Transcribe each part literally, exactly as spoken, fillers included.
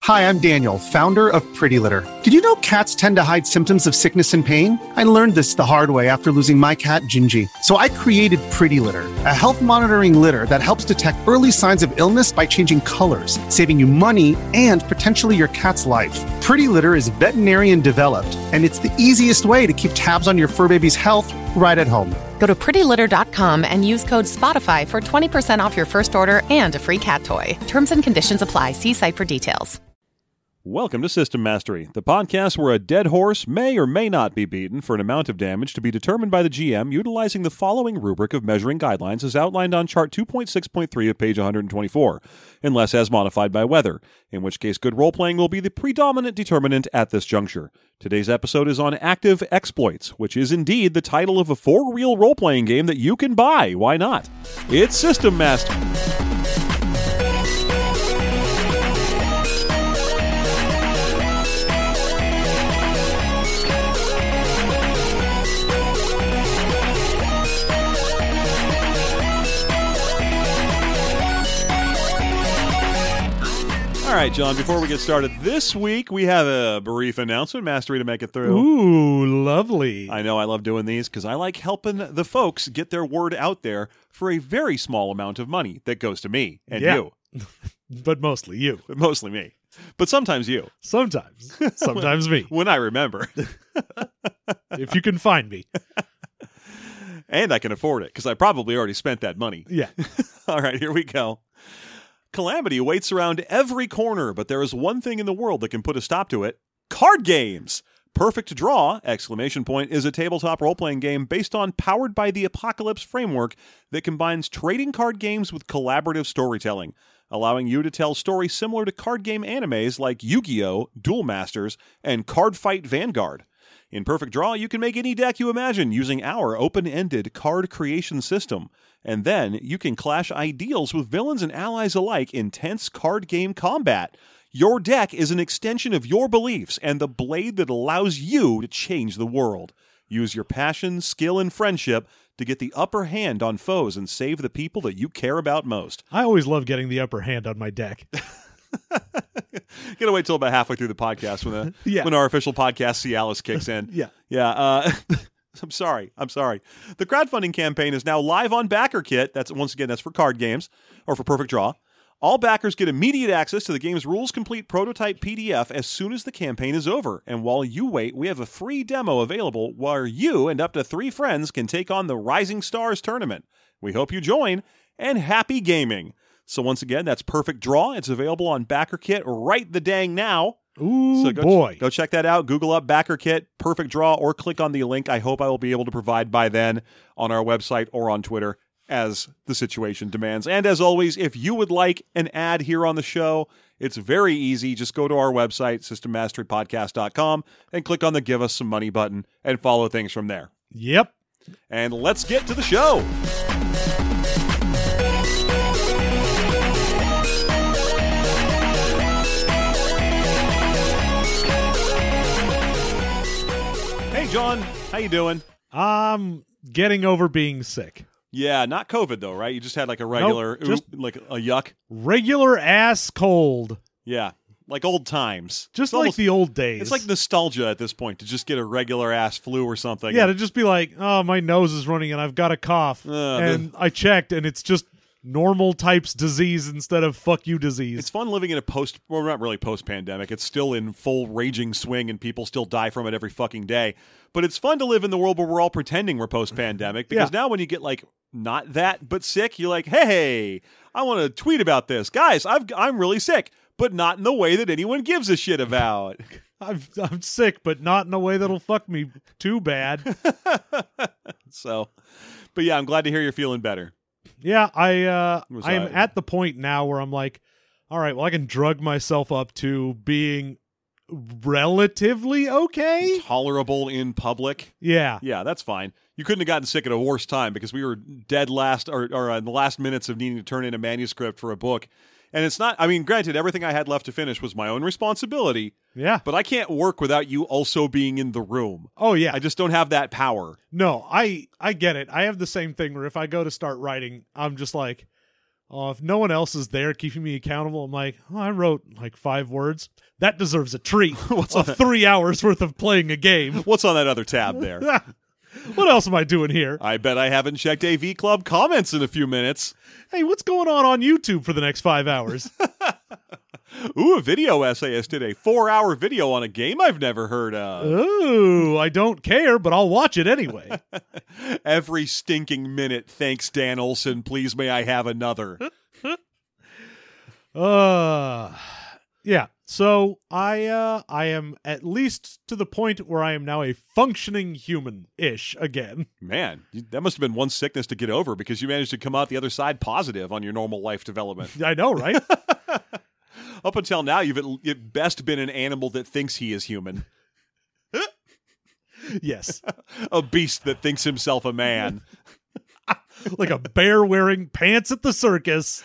Hi, I'm Daniel, founder of Pretty Litter. Did you know cats tend to hide symptoms of sickness and pain? I learned this the hard way after losing my cat, Gingy. So I created Pretty Litter, a health monitoring litter that helps detect early signs of illness by changing colors, saving you money and potentially your cat's life. Pretty Litter is veterinarian developed, and it's the easiest way to keep tabs on your fur baby's health right at home. Go to pretty litter dot com and use code SPOTIFY for twenty percent off your first order and a free cat toy. Terms and conditions apply. See site for details. Welcome to System Mastery, the podcast where a dead horse may or may not be beaten for an amount of damage to be determined by the G M utilizing the following rubric of measuring guidelines as outlined on chart two point six point three of page one hundred twenty-four, unless as modified by weather, in which case good role-playing will be the predominant determinant at this juncture. Today's episode is on Active Exploits, which is indeed the title of a for-real role-playing game that you can buy. Why not? It's System Mastery. All right, John, before we get started, this week we have a brief announcement, Mastery to make it through. Ooh, lovely. I know, I love doing these because I like helping the folks get their word out there for a very small amount of money that goes to me and yeah. you. But mostly you. Mostly me. But sometimes you. Sometimes. Sometimes me. When I remember. If you can find me. And I can afford it because I probably already spent that money. Yeah. All right, here we go. Calamity waits around every corner, but there is one thing in the world that can put a stop to it. Card games! Perfect Draw, exclamation point, is a tabletop role-playing game based on Powered by the Apocalypse framework that combines trading card games with collaborative storytelling, allowing you to tell stories similar to card game animes like Yu-Gi-Oh!, Duel Masters, and Card Fight Vanguard. In Perfect Draw, you can make any deck you imagine using our open-ended card creation system. And then you can clash ideals with villains and allies alike in tense card game combat. Your deck is an extension of your beliefs and the blade that allows you to change the world. Use your passion, skill, and friendship to get the upper hand on foes and save the people that you care about most. I always love getting the upper hand on my deck. Gotta wait till about halfway through the podcast when, the, yeah. when our official podcast Cialis kicks in. yeah. Yeah. Uh, I'm sorry. I'm sorry. The crowdfunding campaign is now live on BackerKit. That's once again, that's for card games or for Perfect Draw. All backers get immediate access to the game's rules-complete prototype P D F as soon as the campaign is over. And while you wait, we have a free demo available where you and up to three friends can take on the Rising Stars tournament. We hope you join, and happy gaming. So once again, that's Perfect Draw. It's available on BackerKit right the dang now. Ooh, so go boy. Ch- go check that out. Google up BackerKit, Perfect Draw, or click on the link I hope I will be able to provide by then on our website or on Twitter as the situation demands. And as always, if you would like an ad here on the show, it's very easy. Just go to our website, system mastery podcast dot com, and click on the Give Us Some Money button and follow things from there. Yep. And let's get to the show. Hey, John. How you doing? I'm getting over being sick. Yeah, not COVID, though, right? You just had like a regular, Nope, just oop, like a yuck. Regular ass cold. Yeah, like old times. Just It's like almost- the old days. It's like nostalgia at this point to just get a regular ass flu or something. Yeah, to just be like, oh, my nose is running and I've got a cough. Uh, and I checked and it's just normal types disease instead of fuck you disease. It's fun living in a post, well, not really post-pandemic. It's still in full raging swing and people still die from it every fucking day. But it's fun to live in the world where we're all pretending we're post-pandemic because Yeah. now when you get like not that but sick, you're like, hey, I want to tweet about this. Guys, I've, I'm really sick, but not in the way that anyone gives a shit about. I've, I'm sick, but not in a way that'll fuck me too bad. So, but yeah, I'm glad to hear you're feeling better. Yeah, I uh, Was I am I- at the point now where I'm like, all right, well, I can drug myself up to being relatively okay. Tolerable in public. Yeah. Yeah, that's fine. You couldn't have gotten sick at a worse time because we were dead last or, or in the last minutes of needing to turn in a manuscript for a book. And it's not, I mean, granted, everything I had left to finish was my own responsibility, Yeah. but I can't work without you also being in the room. Oh, yeah. I just don't have that power. No, I I get it. I have the same thing where if I go to start writing, I'm just like, Oh, if no one else is there keeping me accountable, I'm like, oh, I wrote like five words. That deserves a treat. What's of on three hours worth of playing a game. What's on that other tab there? What else am I doing here? I bet I haven't checked A V Club comments in a few minutes. Hey, what's going on on YouTube for the next five hours? Ooh, a video essayist did a four-hour video on a game I've never heard of. Ooh, I don't care, but I'll watch it anyway. Every stinking minute, thanks, Dan Olson. Please may I have another. uh, yeah. So I uh, I am at least to the point where I am now a functioning human-ish again. Man, that must have been one sickness to get over because you managed to come out the other side positive on your normal life development. I know, right? Up until now, you've at, at best been an animal that thinks he is human. Yes. A beast that thinks himself a man. Like a bear wearing pants at the circus.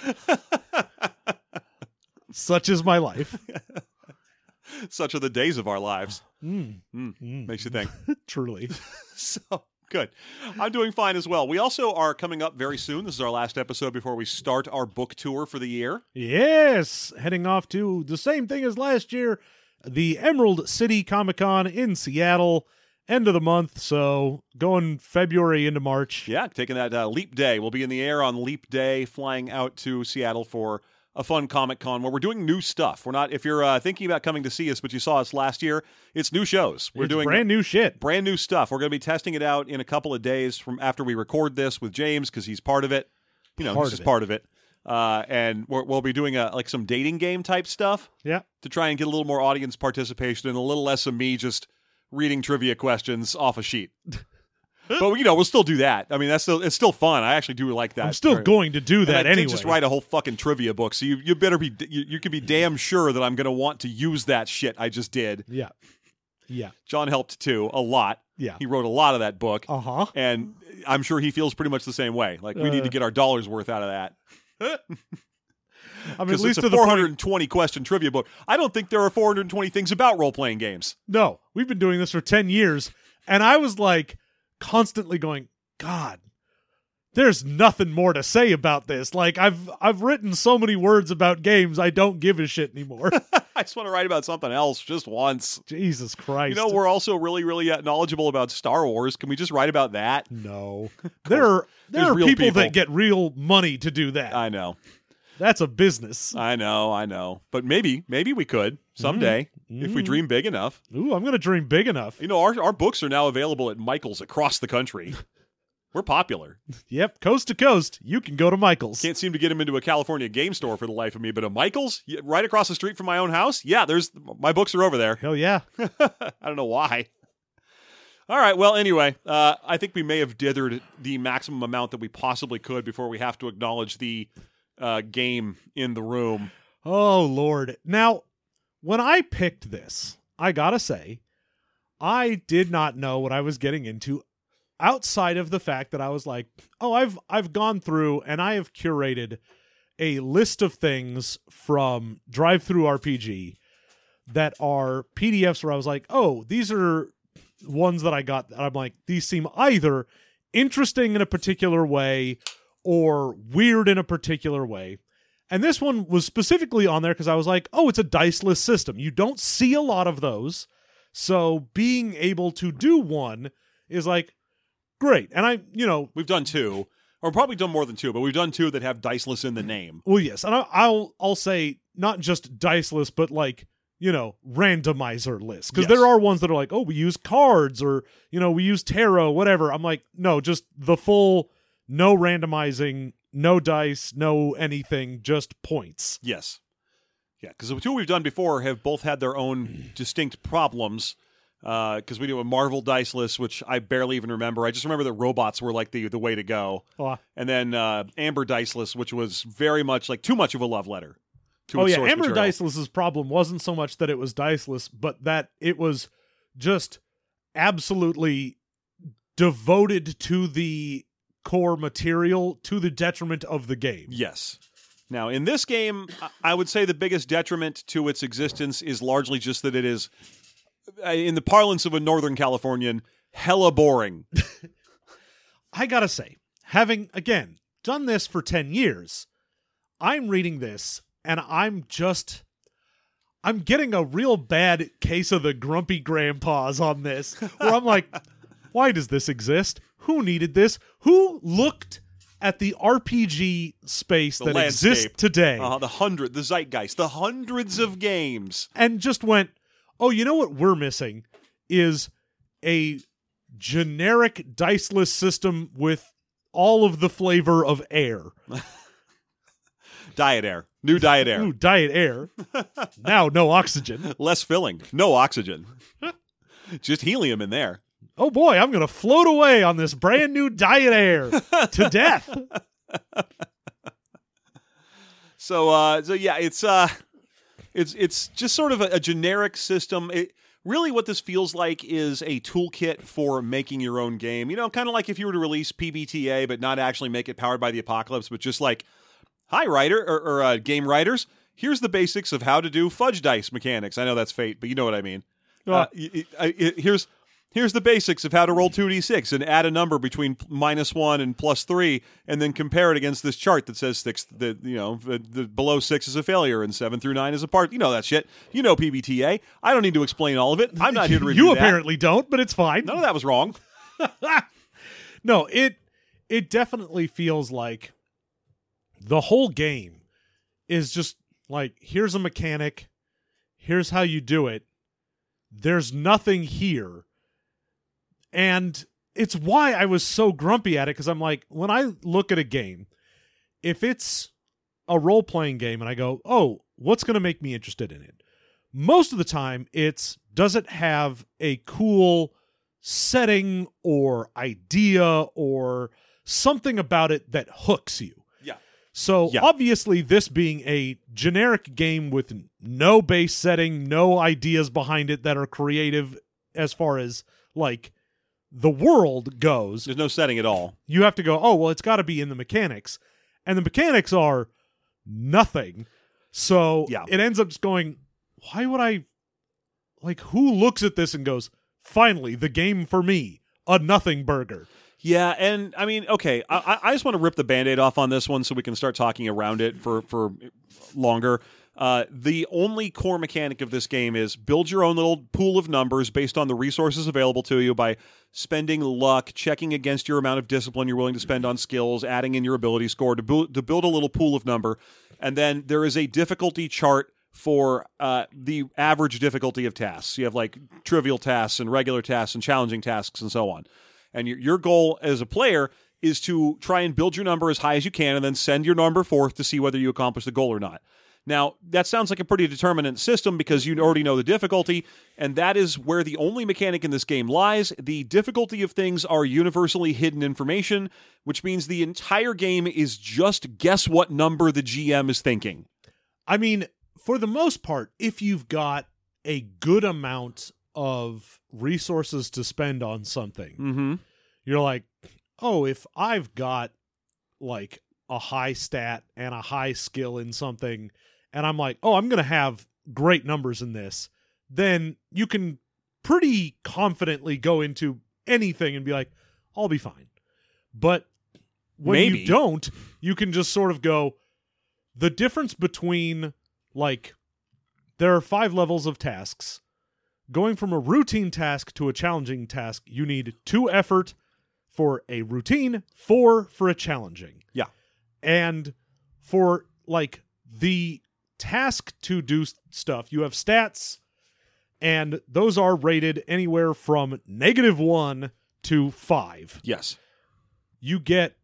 Such is my life. Such are the days of our lives. Mm. Mm. Mm. Makes you think. Truly. So, good. I'm doing fine as well. We also are coming up very soon. This is our last episode before we start our book tour for the year. Yes. Heading off to the same thing as last year, the Emerald City Comic Con in Seattle. End of the month, so going February into March. Yeah, taking that uh, Leap Day. We'll be in the air on Leap Day, flying out to Seattle for a fun Comic Con where we're doing new stuff. We're not, if you're uh, thinking about coming to see us, but you saw us last year, it's new shows. We're it's doing brand new shit. Brand new stuff. We're going to be testing it out in a couple of days from after we record this with James because he's part of it. You know, Part he's of just it. part of it. Uh, and we're, we'll be doing a, like some dating game type stuff Yeah. to try and get a little more audience participation and a little less of me just reading trivia questions off a sheet. But, you know, we'll still do that. I mean, that's still, it's still fun. I actually do like that. I'm still Very- going to do And that I anyway. did just write a whole fucking trivia book, so you, you better be, you, you can be damn sure that I'm going to want to use that shit I just did. Yeah. Yeah. John helped too, a lot. Yeah. He wrote a lot of that book. Uh-huh. And I'm sure he feels pretty much the same way. Like, we need to Uh. get our dollars worth out of that. I mean, at Because least it's to a the four point. hundred twenty question trivia book. I don't think there are four hundred twenty things about role-playing games. No, we've been doing this for ten years, and I was like constantly going, God, there's nothing more to say about this. Like I've I've written so many words about games, I don't give a shit anymore. I just want to write about something else just once. Jesus Christ. You know, we're also really, really uh, knowledgeable about Star Wars. Can we just write about that? no. There are there There's are real people, people. that get real money to do that. I know. That's a business. I know, I know. But maybe, maybe we could someday if we Mhm. dream big enough. Ooh, I'm gonna dream big enough. You know, our our books are now available at Michael's across the country. We're popular. Yep, coast to coast, you can go to Michael's. Can't seem to get him into a California game store for the life of me, but a Michael's yeah, right across the street from my own house. Yeah, there's my books are over there. Hell yeah. I don't know why. All right. Well, anyway, uh, I think we may have dithered the maximum amount that we possibly could before we have to acknowledge the uh, game in the room. Oh, Lord. Now, when I picked this, I gotta say, I did not know what I was getting into outside of the fact that I was like, oh, I've I've gone through and I have curated a list of things from Drive-Thru R P G that are P D Fs where I was like, oh, these are ones that I got that I'm like, these seem either interesting in a particular way or weird in a particular way. And this one was specifically on there because I was like, oh, it's a diceless system. You don't see a lot of those. So being able to do one is like, great. And I, you know, We've done two, or probably done more than two, but we've done two that have diceless in the name. well, yes. And I, I'll, I'll say not just diceless, but like, you know, randomizer lists. Because Yes. there are ones that are like, oh, we use cards or, you know, we use tarot, whatever. I'm like, no, just the full, no randomizing, no dice, no anything, just points. Yes. Yeah, because the two we've done before have both had their own distinct problems. Because we do a Marvel dice list, which I barely even remember. I just remember that robots were like the the way to go. Oh, And then uh, Amber dice list, which was very much like too much of a love letter. To oh its yeah, source Amber material. Diceless's problem wasn't so much that it was diceless, but that it was just absolutely devoted to the core material to the detriment of the game. Yes. Now, in this game, I- I would say the biggest detriment to its existence is largely just that it is, uh, in the parlance of a Northern Californian, hella boring. I gotta say, having again done this for ten years, I'm reading this and I'm just I'm getting a real bad case of the grumpy grandpas on this, where I'm like, why does this exist? Who needed this? Who looked at the R P G space The that landscape. exists today Uh, the hundred, the zeitgeist, the hundreds of games. and just went, oh, you know what we're missing is a generic diceless system with all of the flavor of air. Diet air. New diet air. Ooh, diet air. Now no oxygen. Less filling. No oxygen. Just helium in there. Oh boy, I'm going to float away on this brand new diet air to death. So, uh, so yeah, it's uh, it's it's just sort of a, a generic system. It, really, what this feels like is a toolkit for making your own game. You know, kind of like if you were to release P B T A, but not actually make it powered by the apocalypse, but just like, hi, writer or, or uh, game writers, here's the basics of how to do fudge dice mechanics. I know that's Fate, but you know what I mean. Well, uh, y- y- I- y- here's here's the basics of how to roll two d six and add a number between p- minus one and plus three, and then compare it against this chart that says six. That you know, the, the below six is a failure and seven through nine is a part. You know that shit. You know P B T A. I don't need to explain all of it. I'm not here to review You that. apparently don't, but it's fine. None of that was wrong. No, it it definitely feels like the whole game is just like, here's a mechanic, here's how you do it. There's nothing here. And it's why I was so grumpy at it, because I'm like, when I look at a game, if it's a role-playing game and I go, oh, what's going to make me interested in it? Most of the time, it's, does it have a cool setting or idea or something about it that hooks you? Yeah. So Yeah. obviously, this being a generic game with no base setting, no ideas behind it that are creative as far as like the world goes, There's no setting at all. you have to go, oh, well, it's got to be in the mechanics. And the mechanics are nothing. So Yeah. it ends up just going, why would I, like, who looks at this and goes, finally, the game for me, a nothing burger. Yeah, and I mean, okay, I, I just want to rip the Band-Aid off on this one so we can start talking around it for, for longer. Uh, the only core mechanic of this game is build your own little pool of numbers based on the resources available to you by spending luck, checking against your amount of discipline you're willing to spend on skills, adding in your ability score to, bu- to build a little pool of number. And then there is a difficulty chart for uh, the average difficulty of tasks. You have like trivial tasks and regular tasks and challenging tasks and so on. And your, your goal as a player is to try and build your number as high as you can and then send your number forth to see whether you accomplish the goal or not. Now, that sounds like a pretty determinant system because you already know the difficulty, and that is where the only mechanic in this game lies. The difficulty of things are universally hidden information, which means the entire game is just guess what number the G M is thinking. I mean, for the most part, if you've got a good amount of resources to spend on something, Mm-hmm. you're like, oh, if I've got like a high stat and a high skill in something, and I'm like, oh, I'm going to have great numbers in this, then you can pretty confidently go into anything and be like, I'll be fine. But when Maybe. you don't, you can just sort of go, the difference between, like, there are five levels of tasks. Going from a routine task to a challenging task, you need two effort for a routine, four for a challenging. Yeah. And for, like, the task to do stuff, you have stats, and those are rated anywhere from negative one to five. Yes. You get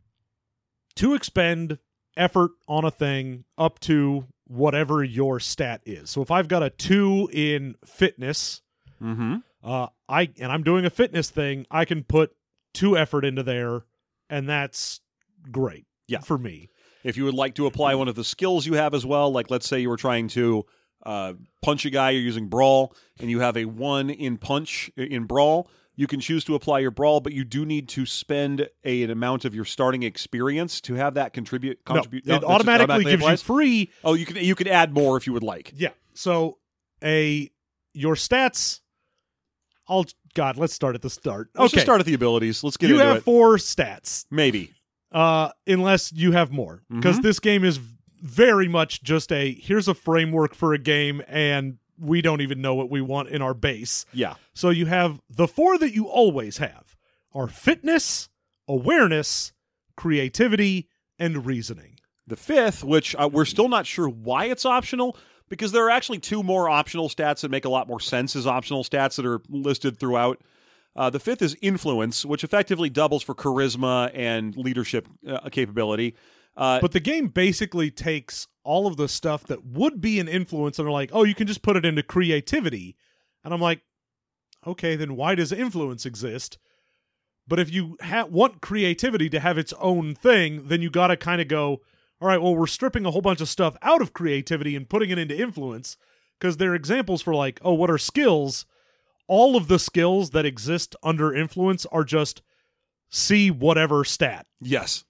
to expend effort on a thing up to whatever your stat is. So if I've got a two in fitness, Mm-hmm. uh, I and I'm doing a fitness thing, I can put two effort into there, and that's great. Yeah. For me. If you would like to apply one of the skills you have as well, like let's say you were trying to uh, punch a guy, you're using Brawl, and you have a one in punch in Brawl, you can choose to apply your Brawl, but you do need to spend a, an amount of your starting experience to have that contribute. contribute no, it that's just automatically gives applies? you free. Oh, you can you can add more if you would like. Yeah. So a your stats. I'll God. Let's start at the start. Let's okay. just start at the abilities. Let's get you into have it. four stats. Maybe. Uh, unless you have more, because Mhm. this game is very much just a, here's a framework for a game, and we don't even know what we want in our base. Yeah. So you have the four that you always have are fitness, awareness, creativity, and reasoning. The fifth, which uh, we're still not sure why it's optional, because there are actually two more optional stats that make a lot more sense as optional stats that are listed throughout. Uh, the fifth is influence, which effectively doubles for charisma and leadership uh, capability. Uh, but the game basically takes all of the stuff that would be an influence and are like, oh, you can just put it into creativity. And I'm like, okay, then why does influence exist? But if you ha- want creativity to have its own thing, then you got to kind of go, all right, well, we're stripping a whole bunch of stuff out of creativity and putting it into influence, because there are examples for like, oh, what are skills? All of the skills that exist under influence are just see whatever stat. Yes.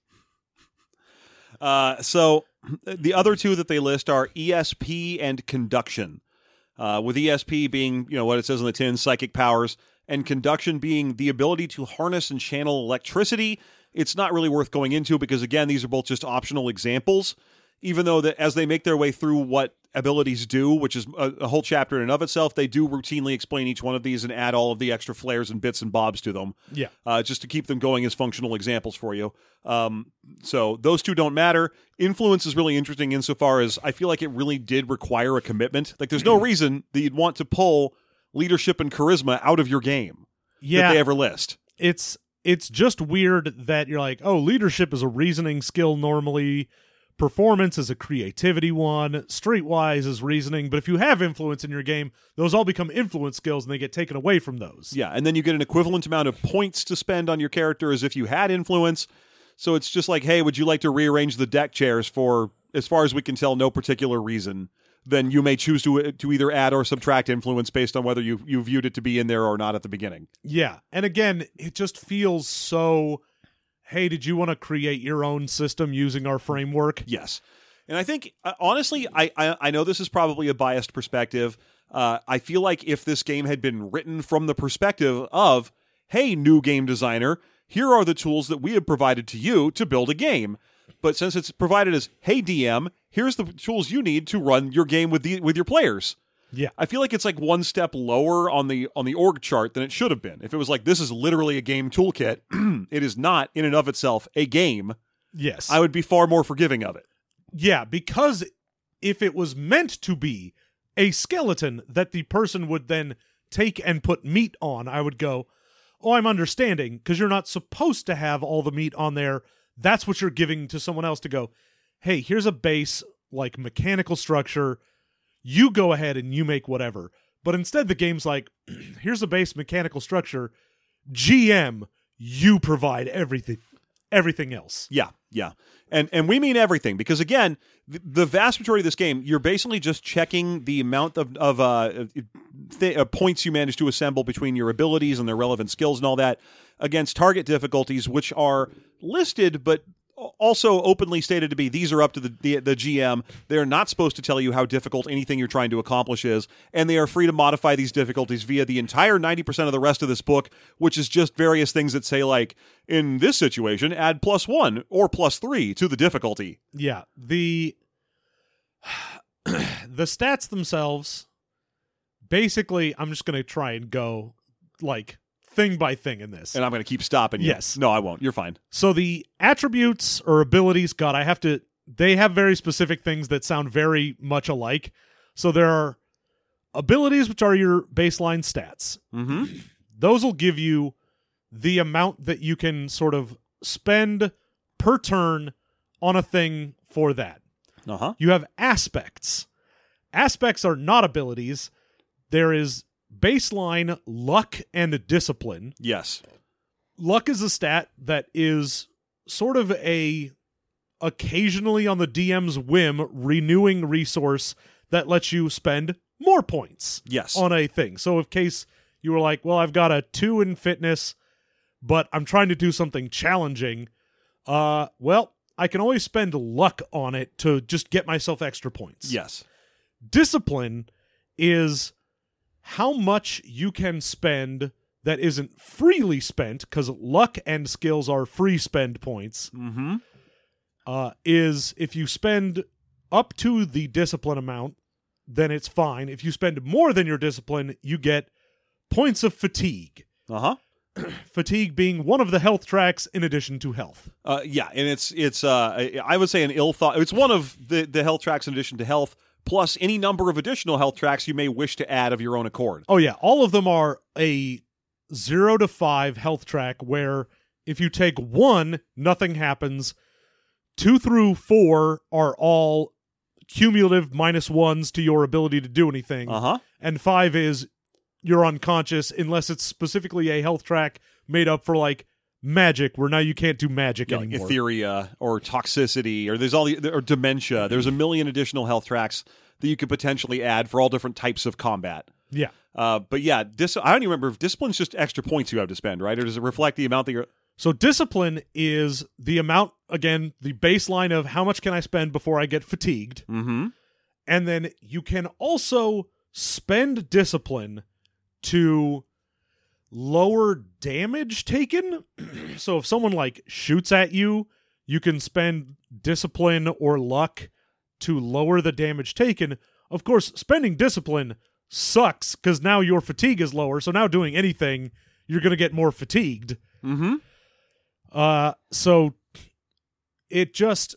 Uh, so the other two that they list are E S P and conduction. Uh, with E S P being, you know, what it says on the tin, psychic powers, and conduction being the ability to harness and channel electricity. It's not really worth going into because, again, these are both just optional examples, even though that as they make their way through what abilities do, which is a, a whole chapter in and of itself, they do routinely explain each one of these and add all of the extra flares and bits and bobs to them. Yeah. Uh, just to keep them going as functional examples for you. Um, so those two don't matter. Influence is really interesting insofar as I feel like it really did require a commitment. Like there's no reason that you'd want to pull leadership and charisma out of your game Yeah. that they ever list. It's it's just weird that you're like, oh, leadership is a reasoning skill normally. Performance is a creativity one. Streetwise is reasoning. But if you have influence in your game, those all become influence skills and they get taken away from those. Yeah, and then you get an equivalent amount of points to spend on your character as if you had influence. So it's just like, hey, would you like to rearrange the deck chairs for, as far as we can tell, no particular reason? Then you may choose to to either add or subtract influence based on whether you, you viewed it to be in there or not at the beginning. Yeah, and again, it just feels so... hey, did you want to create your own system using our framework? Yes. And I think, uh, honestly, I, I I know this is probably a biased perspective. Uh, I feel like if this game had been written from the perspective of, hey, new game designer, here are the tools that we have provided to you to build a game. But since it's provided as, hey, D M, here's the tools you need to run your game with the with your players. Yeah. I feel like it's like one step lower on the on the org chart than it should have been. If it was like, this is literally a game toolkit, it is not in and of itself a game. Yes. I would be far more forgiving of it. Yeah, because if it was meant to be a skeleton that the person would then take and put meat on, I would go, oh, I'm understanding, because you're not supposed to have all the meat on there. That's what you're giving to someone else to go, hey, here's a base, like mechanical structure. You go ahead and you make whatever. But instead the game's like, here's a base mechanical structure. G M, you provide everything everything else. Yeah, yeah. And and we mean everything, because again, the, the vast majority of this game, you're basically just checking the amount of, of uh, th- uh, points you manage to assemble between your abilities and their relevant skills and all that against target difficulties, which are listed, but also openly stated to be, these are up to the, the the G M. They're not supposed to tell you how difficult anything you're trying to accomplish is, and they are free to modify these difficulties via the entire ninety percent of the rest of this book, which is just various things that say, like, in this situation, add plus one or plus three to the difficulty. Yeah. The the stats themselves, basically, I'm just going to try and go, like, thing by thing in this. And I'm going to keep stopping you. Yes. No, I won't. You're fine. So the attributes or abilities, God, I have to, they have very specific things that sound very much alike. So there are abilities, which are your baseline stats. Mm-hmm. Those will give you the amount that you can sort of spend per turn on a thing for that. Uh-huh. You have aspects. Aspects are not abilities. There is baseline luck and discipline. Yes. Luck is a stat that is sort of a occasionally on the D M's whim renewing resource that lets you spend more points Yes. on a thing. So in case you were like, well, I've got a two in fitness, but I'm trying to do something challenging, uh, well, I can always spend luck on it to just get myself extra points. Yes. Discipline is how much you can spend that isn't freely spent, because luck and skills are free spend points, Mm-hmm. uh, is if you spend up to the discipline amount, then it's fine. If you spend more than your discipline, you get points of fatigue. Uh-huh. Fatigue being one of the health tracks in addition to health. Uh, yeah, and it's, it's uh, I would say an ill thought. It's one of the, the health tracks in addition to health, plus any number of additional health tracks you may wish to add of your own accord. Oh, yeah. All of them are a zero to five health track where if you take one, nothing happens. Two through four are all cumulative minus ones to your ability to do anything. Uh-huh. And five is you're unconscious unless it's specifically a health track made up for like magic, where now you can't do magic Yeah, like anymore. Etheria or toxicity, or there's all the or dementia. There's a million additional health tracks that you could potentially add for all different types of combat. Yeah. Uh, but yeah, dis- I don't even remember if discipline's just extra points you have to spend, right? Or does it reflect the amount that you're... So discipline is the amount, again, the baseline of how much can I spend before I get fatigued. Mm-hmm. And then you can also spend discipline to lower damage taken. So if someone like shoots at you, you can spend discipline or luck to lower the damage taken. Of course, spending discipline sucks because now your fatigue is lower. So now doing anything, you're going to get more fatigued. Mm-hmm. Uh, so it just,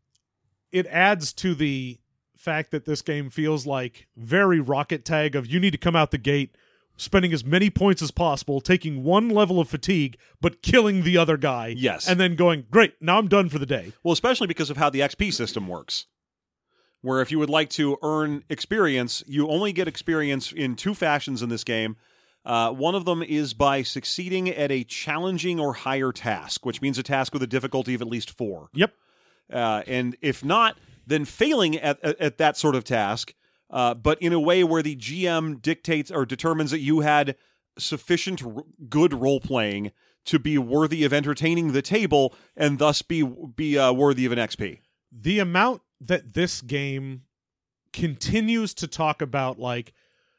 it adds to the fact that this game feels like very Rocket Tag of you need to come out the gate spending as many points as possible, taking one level of fatigue, but killing the other guy. Yes. And then going, great, now I'm done for the day. Well, especially because of how the X P system works. Where if you would like to earn experience, you only get experience in two fashions in this game. Uh, one of them is by succeeding at a challenging or higher task, which means a task with a difficulty of at least four. Yep. Uh, and if not, then failing at, at, at that sort of task, uh, but in a way where the G M dictates or determines that you had sufficient r- good role-playing to be worthy of entertaining the table and thus be, be uh, worthy of an X P. The amount that this game continues to talk about, like,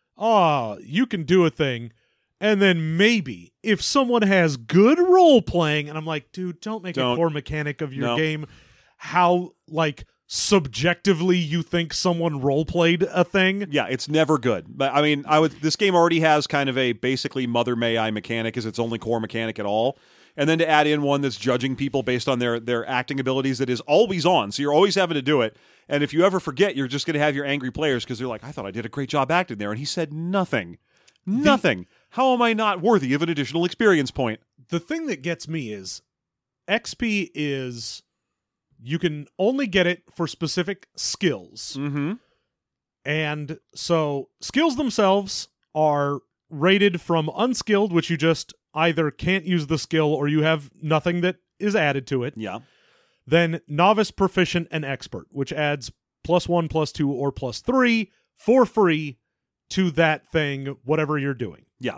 oh, you can do a thing, and then maybe if someone has good role playing, and I'm like, dude, don't make Don't. a core mechanic of your No. game how like subjectively you think someone role played a thing. Yeah, it's never good. But I mean, I would. This game already has kind of a basically Mother May I mechanic as its only core mechanic at all. And then to add in one that's judging people based on their, their acting abilities that is always on. So you're always having to do it. And if you ever forget, you're just going to have your angry players because they're like, I thought I did a great job acting there. And he said nothing. Nothing. The, How am I not worthy of an additional experience point? The thing that gets me is X P is you can only get it for specific skills. Mm-hmm. And so skills themselves are rated from unskilled, which you just either can't use the skill or you have nothing that is added to it. Yeah. Then novice, proficient, and expert, which adds plus one, plus two, or plus three for free to that thing, whatever you're doing. Yeah.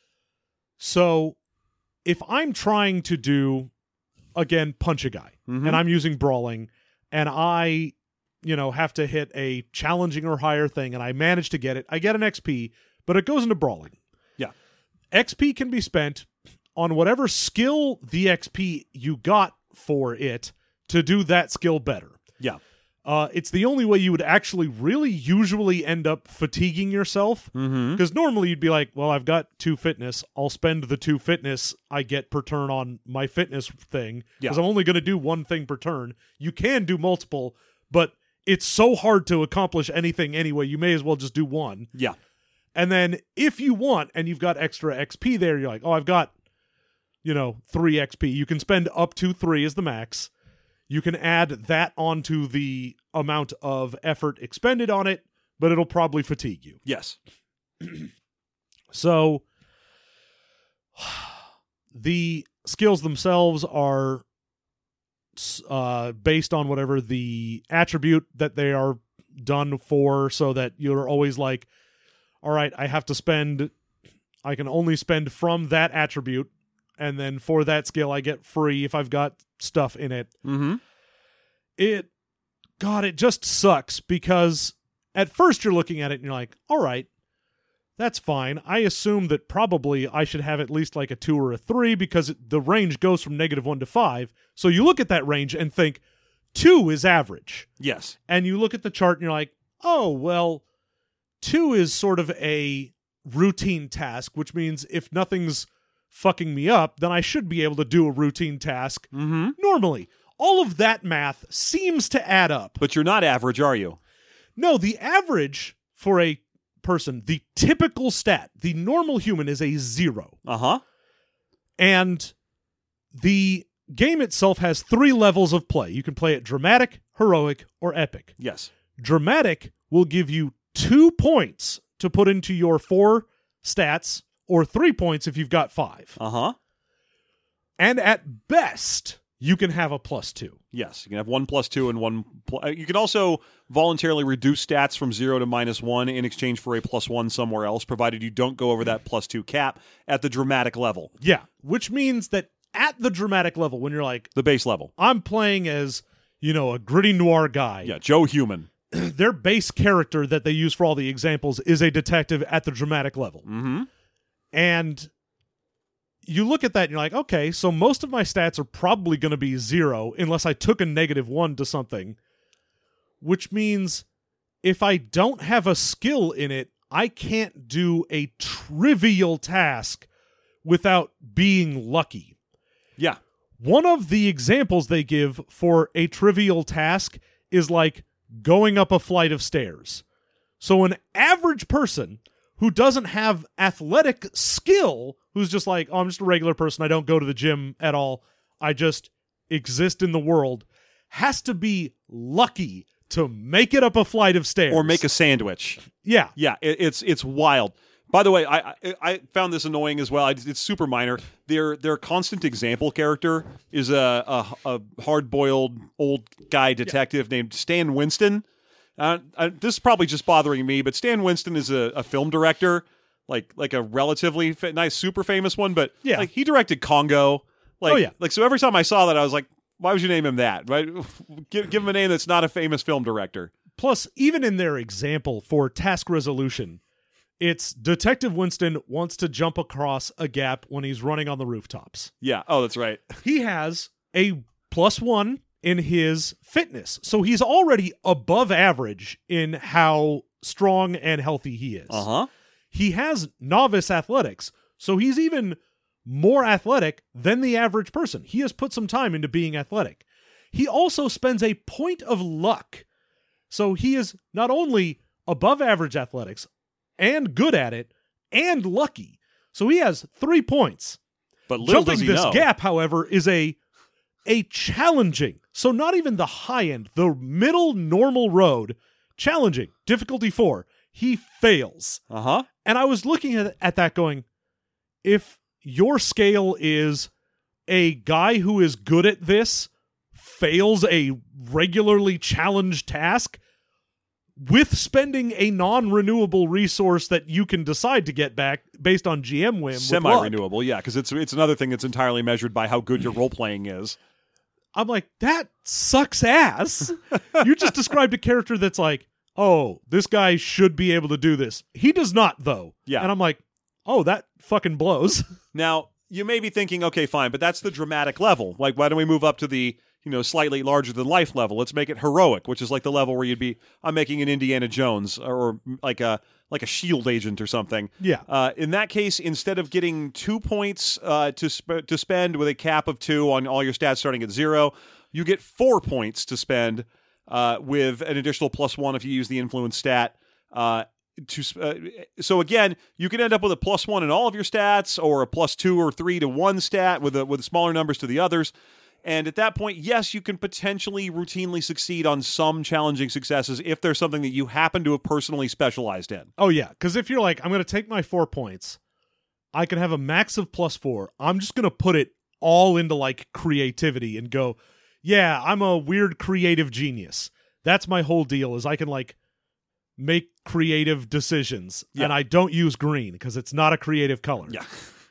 So if I'm trying to do, again, punch a guy, mm-hmm. and I'm using brawling, and I, you know, have to hit a challenging or higher thing, and I manage to get it, I get an X P, but it goes into brawling. Yeah. X P can be spent on whatever skill the X P you got for it to do that skill better. Yeah. Uh, it's the only way you would actually really usually end up fatiguing yourself. Because mm-hmm. normally you'd be like, well, I've got two fitness. I'll spend the two fitness I get per turn on my fitness thing. Because Yeah. I'm only going to do one thing per turn. You can do multiple, but it's so hard to accomplish anything anyway. You may as well just do one. Yeah. And then if you want, and you've got extra X P there, you're like, oh, I've got, you know, three X P. You can spend up to three as the max. You can add that onto the amount of effort expended on it, but it'll probably fatigue you. Yes. So the skills themselves are uh, based on whatever the attribute that they are done for, so that you're always like, all right, I have to spend, I can only spend from that attribute, and then for that skill I get free if I've got stuff in it. Mm-hmm. It, God, it just sucks because at first you're looking at it and you're like, all right, that's fine. I assume that probably I should have at least like a two or a three because the range goes from negative one to five. So you look at that range and think, two is average. Yes. And you look at the chart and you're like, oh, well, two is sort of a routine task, which means if nothing's fucking me up, then I should be able to do a routine task Mm-hmm. normally. All of that math seems to add up. But you're not average, are you? No, the average for a person, the typical stat, the normal human is a zero. Uh-huh. And the game itself has three levels of play. You can play it dramatic, heroic, or epic. Yes. Dramatic will give you two points to put into your four stats, or three points if you've got five. Uh-huh. And at best, you can have a plus two. Yes, you can have one plus two and one. Pl- you can also voluntarily reduce stats from zero to minus one in exchange for a plus one somewhere else, provided you don't go over that plus two cap at the dramatic level. Yeah, which means that at the dramatic level, when you're like, The base level. I'm playing as, you know, a gritty noir guy. Yeah, Joe Human. Their base character that they use for all the examples is a detective at the dramatic level. Mm-hmm. And you look at that and you're like, okay, so most of my stats are probably going to be zero unless I took a negative one to something, which means if I don't have a skill in it, I can't do a trivial task without being lucky. Yeah. One of the examples they give for a trivial task is like going up a flight of stairs. So an average person who doesn't have athletic skill, who's just like, oh, I'm just a regular person, I don't go to the gym at all, I just exist in the world, has to be lucky to make it up a flight of stairs. Or make a sandwich. Yeah. Yeah, it, it's it's wild. By the way, I, I I found this annoying as well. I, it's super minor. Their their constant example character is a a, a hard boiled old guy detective yeah. named Stan Winston. Uh, I, this is probably just bothering me, but Stan Winston is a, a film director, like like a relatively fa- nice, super famous one. But yeah. like he directed Congo. Like, oh yeah. Like so, every time I saw that, I was like, why would you name him that? Right? Give give him a name that's not a famous film director. Plus, even in their example for task resolution, it's Detective Winston wants to jump across a gap when he's running on the rooftops. Yeah. Oh, that's right. He has a plus one in his fitness. So he's already above average in how strong and healthy he is. Uh-huh. He has novice athletics. So he's even more athletic than the average person. He has put some time into being athletic. He also spends a point of luck. So he is not only above average athletics and good at it and lucky. So he has three points. But little Jumping does he this know. gap, however, is a a challenging. So not even the high end, the middle normal road, challenging, difficulty four. He fails. Uh-huh. And I was looking at, at that going, if your scale is a guy who is good at this fails a regularly challenged task with spending a non-renewable resource that you can decide to get back based on G M whim. Semi-renewable, yeah, because it's it's another thing that's entirely measured by how good your role-playing is. I'm like, that sucks ass. You just described a character that's like, oh, this guy should be able to do this. He does not, though. Yeah. And I'm like, oh, that fucking blows. Now, you may be thinking, okay, fine, but that's the dramatic level. Like, why don't we move up to the, you know, slightly larger than life level? Let's make it heroic, which is like the level where you'd be, I'm making an Indiana Jones or like a like a SHIELD agent or something. Yeah. Uh, in that case, instead of getting two points uh, to sp- to spend with a cap of two on all your stats starting at zero, you get four points to spend uh, with an additional plus one if you use the influence stat. Uh, to uh, so again, you can end up with a plus one in all of your stats, or a plus two or three to one stat with a, with smaller numbers to the others. And at that point, yes, you can potentially routinely succeed on some challenging successes if there's something that you happen to have personally specialized in. Oh, yeah. Because if you're like, I'm going to take my four points, I can have a max of plus four. I'm just going to put it all into like creativity and go, yeah, I'm a weird creative genius. That's my whole deal, is I can like make creative decisions. Yeah. And I don't use green because it's not a creative color. Yeah.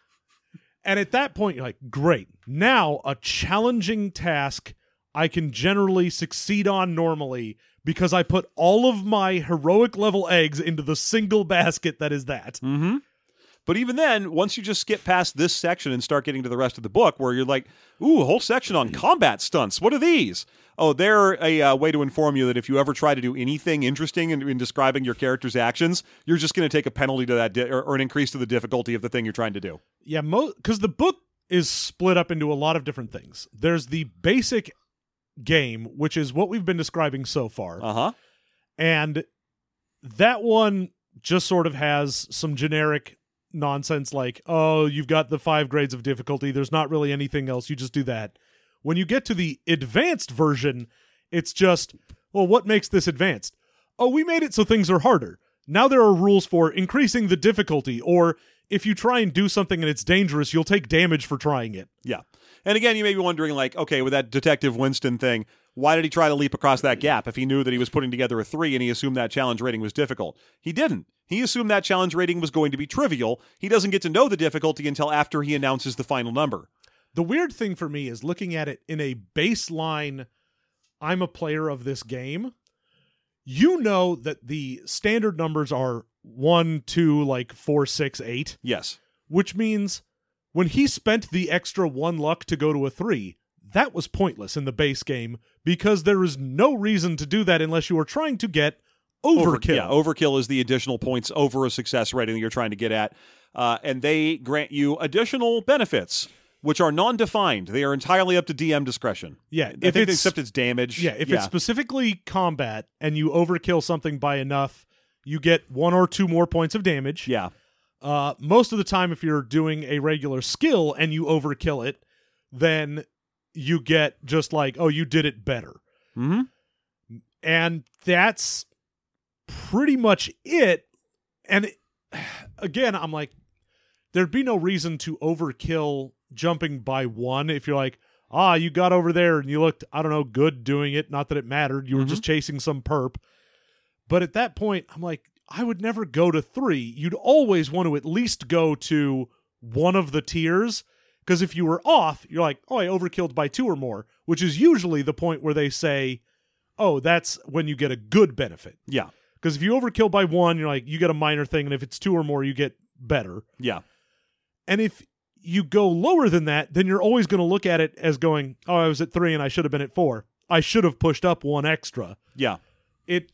And at that point, you're like, great. Now, a challenging task I can generally succeed on normally because I put all of my heroic level eggs into the single basket that is that. Mm-hmm. But even then, once you just skip past this section and start getting to the rest of the book, where you're like, ooh, a whole section on combat stunts. What are these? Oh, they're a uh, way to inform you that if you ever try to do anything interesting in, in describing your character's actions, you're just going to take a penalty to that di- or, or an increase to the difficulty of the thing you're trying to do. Yeah, because mo- the book is split up into a lot of different things. There's the basic game, which is what we've been describing so far. Uh-huh. And that one just sort of has some generic nonsense like, oh, you've got the five grades of difficulty. There's not really anything else. You just do that. When you get to the advanced version, it's just, well, what makes this advanced? Oh, we made it so things are harder. Now there are rules for increasing the difficulty, or if you try and do something and it's dangerous, you'll take damage for trying it. Yeah. And again, you may be wondering, like, okay, with that Detective Winston thing, why did he try to leap across that gap if he knew that he was putting together a three and he assumed that challenge rating was difficult? He didn't. He assumed that challenge rating was going to be trivial. He doesn't get to know the difficulty until after he announces the final number. The weird thing for me is looking at it in a baseline, I'm a player of this game. You know that the standard numbers are one, two, like four, six, eight. Yes. Which means when he spent the extra one luck to go to a three, that was pointless in the base game because there is no reason to do that unless you are trying to get overkill. Over, yeah, overkill is the additional points over a success rating that you're trying to get at. Uh, and they grant you additional benefits, which are non-defined. They are entirely up to D M discretion. Yeah, I if think it's, except it's damage. Yeah, if yeah. it's specifically combat and you overkill something by enough, you get one or two more points of damage. Yeah. Uh, most of the time, if you're doing a regular skill and you overkill it, then you get just like, oh, you did it better. Mm-hmm. And that's pretty much it. And it, again, I'm like, there'd be no reason to overkill jumping by one if you're like, ah, you got over there and you looked, I don't know, good doing it. Not that it mattered. You were mm-hmm. just chasing some perp. But at that point, I'm like, I would never go to three. You'd always want to at least go to one of the tiers. Because if you were off, you're like, oh, I overkilled by two or more, which is usually the point where they say, oh, that's when you get a good benefit. Yeah. Because if you overkill by one, you're like, you get a minor thing. And if it's two or more, you get better. Yeah. And if you go lower than that, then you're always going to look at it as going, oh, I was at three and I should have been at four. I should have pushed up one extra. Yeah. It.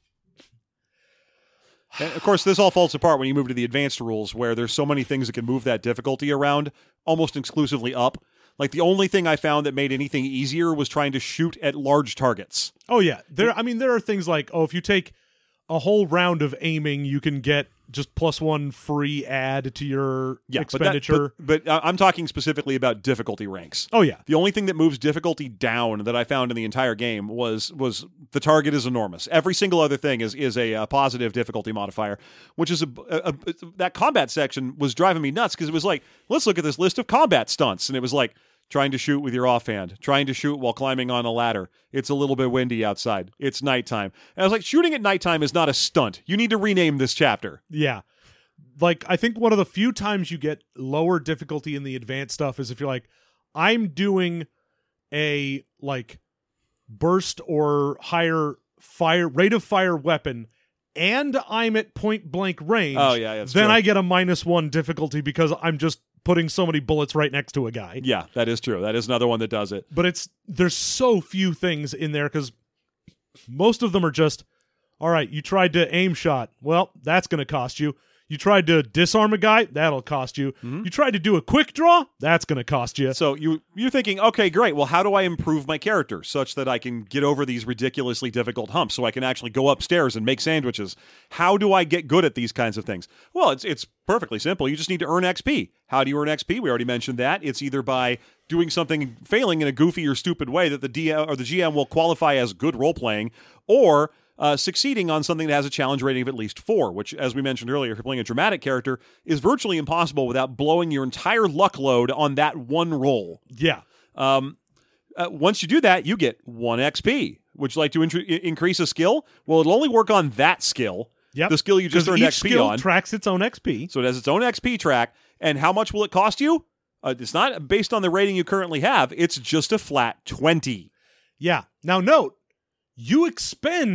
And of course, this all falls apart when you move to the advanced rules, where there's so many things that can move that difficulty around, almost exclusively up. Like, the only thing I found that made anything easier was trying to shoot at large targets. Oh, yeah. There. I mean, there are things like, oh, if you take a whole round of aiming, you can get just plus one free add to your yeah, expenditure. But, that, but, but I'm talking specifically about difficulty ranks. Oh, yeah. The only thing that moves difficulty down that I found in the entire game was was the target is enormous. Every single other thing is is a, a positive difficulty modifier, which is a, a, a that combat section was driving me nuts because it was like, let's look at this list of combat stunts, and it was like trying to shoot with your offhand, trying to shoot while climbing on a ladder. It's a little bit windy outside. It's nighttime. And I was like, shooting at nighttime is not a stunt. You need to rename this chapter. Yeah. Like, I think one of the few times you get lower difficulty in the advanced stuff is if you're like, I'm doing a, like, burst or higher fire rate of fire weapon, and I'm at point blank range. Oh, yeah, that's Then true. I get a minus one difficulty because I'm just putting so many bullets right next to a guy. Yeah, that is true. That is another one that does it. But it's there's so few things in there because most of them are just, all right, you tried to aim shot. Well, that's going to cost you. You tried to disarm a guy, that'll cost you. Mm-hmm. You tried to do a quick draw, that's going to cost you. So you, you're thinking, okay, great. Well, how do I improve my character such that I can get over these ridiculously difficult humps so I can actually go upstairs and make sandwiches? How do I get good at these kinds of things? Well, it's it's perfectly simple. You just need to earn X P. How do you earn X P? We already mentioned that. It's either by doing something, failing in a goofy or stupid way that the D M or the G M will qualify as good role-playing, or Uh, succeeding on something that has a challenge rating of at least four, which, as we mentioned earlier, if you're playing a dramatic character, is virtually impossible without blowing your entire luck load on that one roll. Yeah. Um, uh, once you do that, you get one X P. Would you like to int- increase a skill? Well, it'll only work on that skill. Yep. The skill you just earned each X P skill on. tracks its own X P. So it has its own X P track. And how much will it cost you? Uh, it's not based on the rating you currently have. It's just a flat twenty. Yeah. Now, note, you expend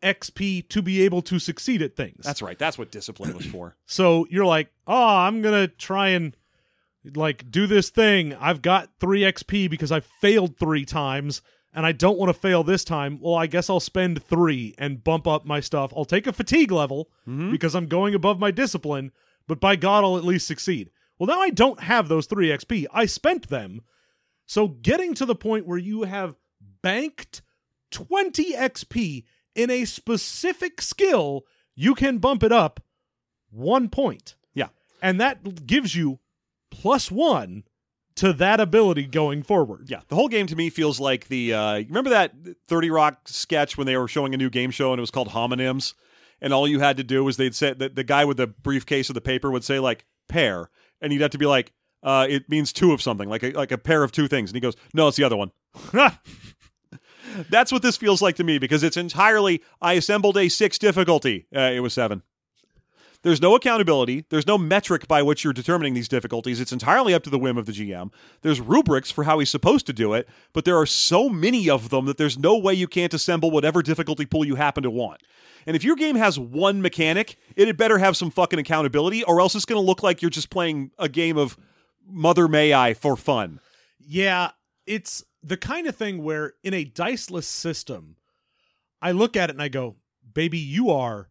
X P to be able to succeed at things. That's right. That's what discipline was for. So you're like, oh, I'm going to try and like do this thing. I've got three X P because I failed three times and I don't want to fail this time. Well, I guess I'll spend three and bump up my stuff. I'll take a fatigue level Mm-hmm. because I'm going above my discipline, but by God, I'll at least succeed. Well, now I don't have those three X P. I spent them. So getting to the point where you have banked twenty X P in a specific skill, you can bump it up one point. Yeah. And that gives you plus one to that ability going forward. Yeah, the whole game to me feels like the, uh, remember that thirty Rock sketch when they were showing a new game show and it was called Homonyms? And all you had to do was they'd say, that the guy with the briefcase of the paper would say like, pair. And you'd have to be like, uh, it means two of something, like a, like a pair of two things. And he goes, no, it's the other one. That's what this feels like to me because it's entirely, I assembled a six difficulty. Uh, it was seven. There's no accountability. There's no metric by which you're determining these difficulties. It's entirely up to the whim of the G M. There's rubrics for how he's supposed to do it, but there are so many of them that there's no way you can't assemble whatever difficulty pool you happen to want. And if your game has one mechanic, it had better have some fucking accountability, or else it's going to look like you're just playing a game of Mother May I for fun. Yeah, it's the kind of thing where in a diceless system, I look at it and I go, baby, you are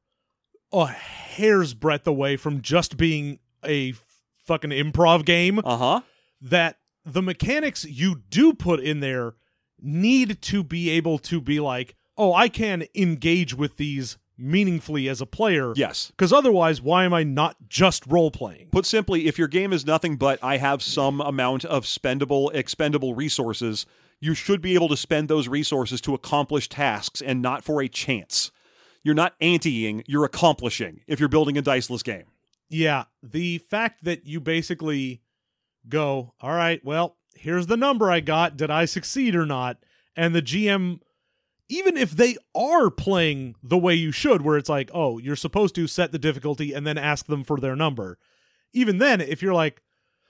a hair's breadth away from just being a fucking improv game. Uh-huh. That the mechanics you do put in there need to be able to be like, oh, I can engage with these meaningfully as a player. Yes. Because otherwise, why am I not just role-playing? Put simply, if your game is nothing but I have some amount of spendable, expendable resources, you should be able to spend those resources to accomplish tasks and not for a chance. You're not anteing, you're accomplishing if you're building a diceless game. Yeah, the fact that you basically go, all right, well, here's the number I got. Did I succeed or not? And the G M, even if they are playing the way you should, where it's like, oh, you're supposed to set the difficulty and then ask them for their number. Even then, if you're like,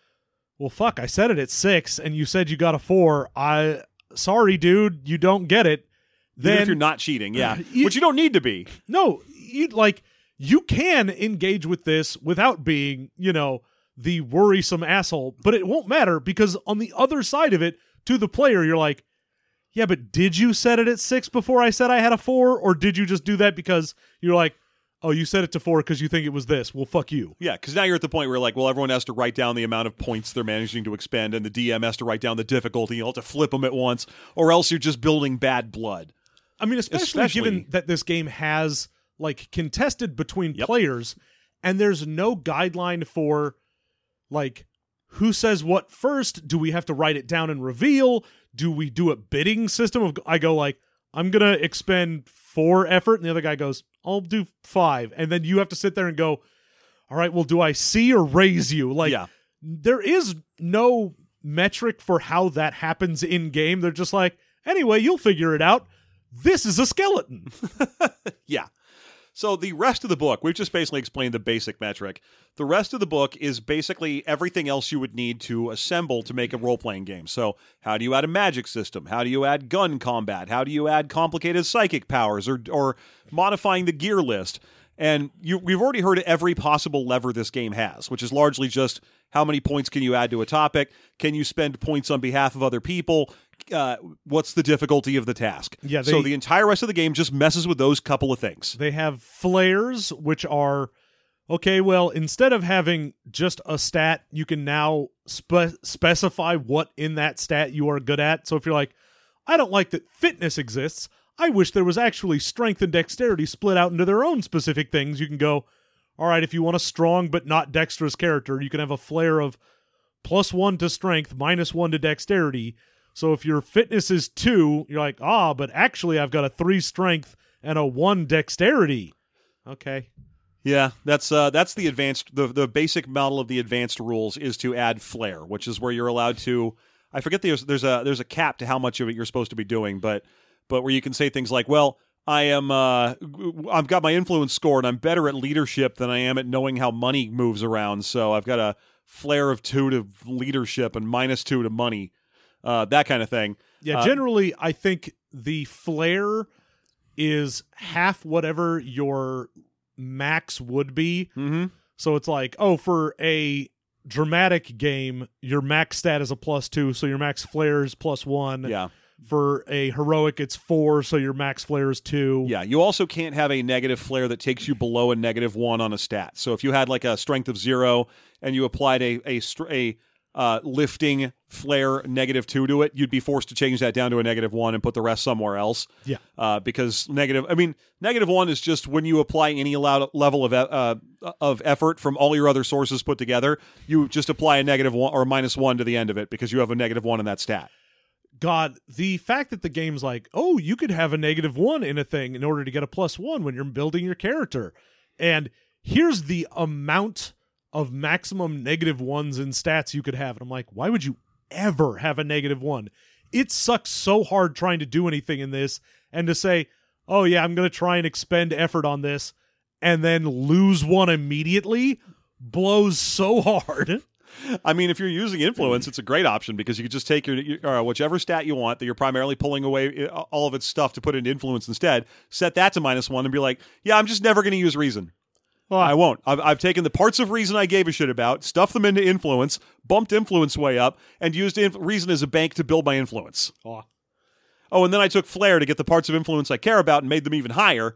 well, fuck, I set it at six and you said you got a four. I, sorry, dude, you don't get it. Then Even if you're not cheating, yeah. You- Which you don't need to be. No, you like you can engage with this without being, you know, the worrisome asshole, but it won't matter because on the other side of it, to the player, you're like, yeah, but did you set it at six before I said I had a four, or did you just do that because you're like, oh, you set it to four because you think it was this? Well, fuck you. Yeah, because now you're at the point where like, well, everyone has to write down the amount of points they're managing to expend, and the D M has to write down the difficulty. You'll have to flip them at once, or else you're just building bad blood. I mean, especially, Especially- given that this game has like contested between Yep. players, and there's no guideline for like who says what first. Do we have to write it down and reveal? Do we do a bidding system of I go like I'm gonna expend four effort, and the other guy goes I'll do five, and then you have to sit there and go, all right, well, do I see or raise you? Like, Yeah. there is no metric for how that happens in game. They're just like, anyway, you'll figure it out. This is a skeleton. Yeah. So the rest of the book, we've just basically explained the basic metric. The rest of the book is basically everything else you would need to assemble to make a role-playing game. So how do you add a magic system? How do you add gun combat? How do you add complicated psychic powers or or modifying the gear list? And you, we've already heard every possible lever this game has, which is largely just how many points can you add to a topic? Can you spend points on behalf of other people? Uh, what's the difficulty of the task? Yeah, so they- the entire rest of the game just messes with those couple of things. They have flares, which are, okay, well, instead of having just a stat, you can now spe- specify what in that stat you are good at. So if you're like, I don't like that fitness exists, I wish there was actually strength and dexterity split out into their own specific things. You can go, all right, if you want a strong but not dexterous character, you can have a flare of plus one to strength, minus one to dexterity. So if your fitness is two, you're like, ah, but actually I've got a three strength and a one dexterity. Okay. Yeah, that's uh, that's the advanced the the basic model of the advanced rules is to add flair, which is where you're allowed to. I forget there's there's a there's a cap to how much of it you're supposed to be doing, but but where you can say things like, well, I am uh, I've got my influence score and I'm better at leadership than I am at knowing how money moves around, so I've got a flair of two to leadership and minus two to money, uh, that kind of thing. Yeah, Uh, generally I think the flair is half whatever your max would be. Mm-hmm. So it's like, oh, for a dramatic game, your max stat is a plus two, so your max flare is plus one. Yeah. For a heroic, it's four, so your max flare is two. Yeah, you also can't have a negative flare that takes you below a negative one on a stat. So if you had like a strength of zero and you applied a a, a uh, lifting flare negative two to it, you'd be forced to change that down to a negative one and put the rest somewhere else. Yeah. Uh, because negative, I mean, negative one is just when you apply any allowed level of uh, of effort from all your other sources put together, you just apply a negative one or a minus one to the end of it because you have a negative one in that stat. God, the fact that the game's like, oh, you could have a negative one in a thing in order to get a plus one when you're building your character. And here's the amount of maximum negative ones in stats you could have. And I'm like, why would you ever have a negative one? It sucks so hard trying to do anything in this and to say, oh, yeah, I'm going to try and expend effort on this and then lose one immediately blows so hard. I mean, if you're using influence, it's a great option because you could just take your, your uh, whichever stat you want that you're primarily pulling away all of its stuff to put into influence instead, set that to minus one and be like, yeah, I'm just never going to use reason. Well, I won't. I've, I've taken the parts of reason I gave a shit about, stuffed them into influence, bumped influence way up, and used inf- reason as a bank to build my influence. Oh. oh, and then I took flair to get the parts of influence I care about and made them even higher.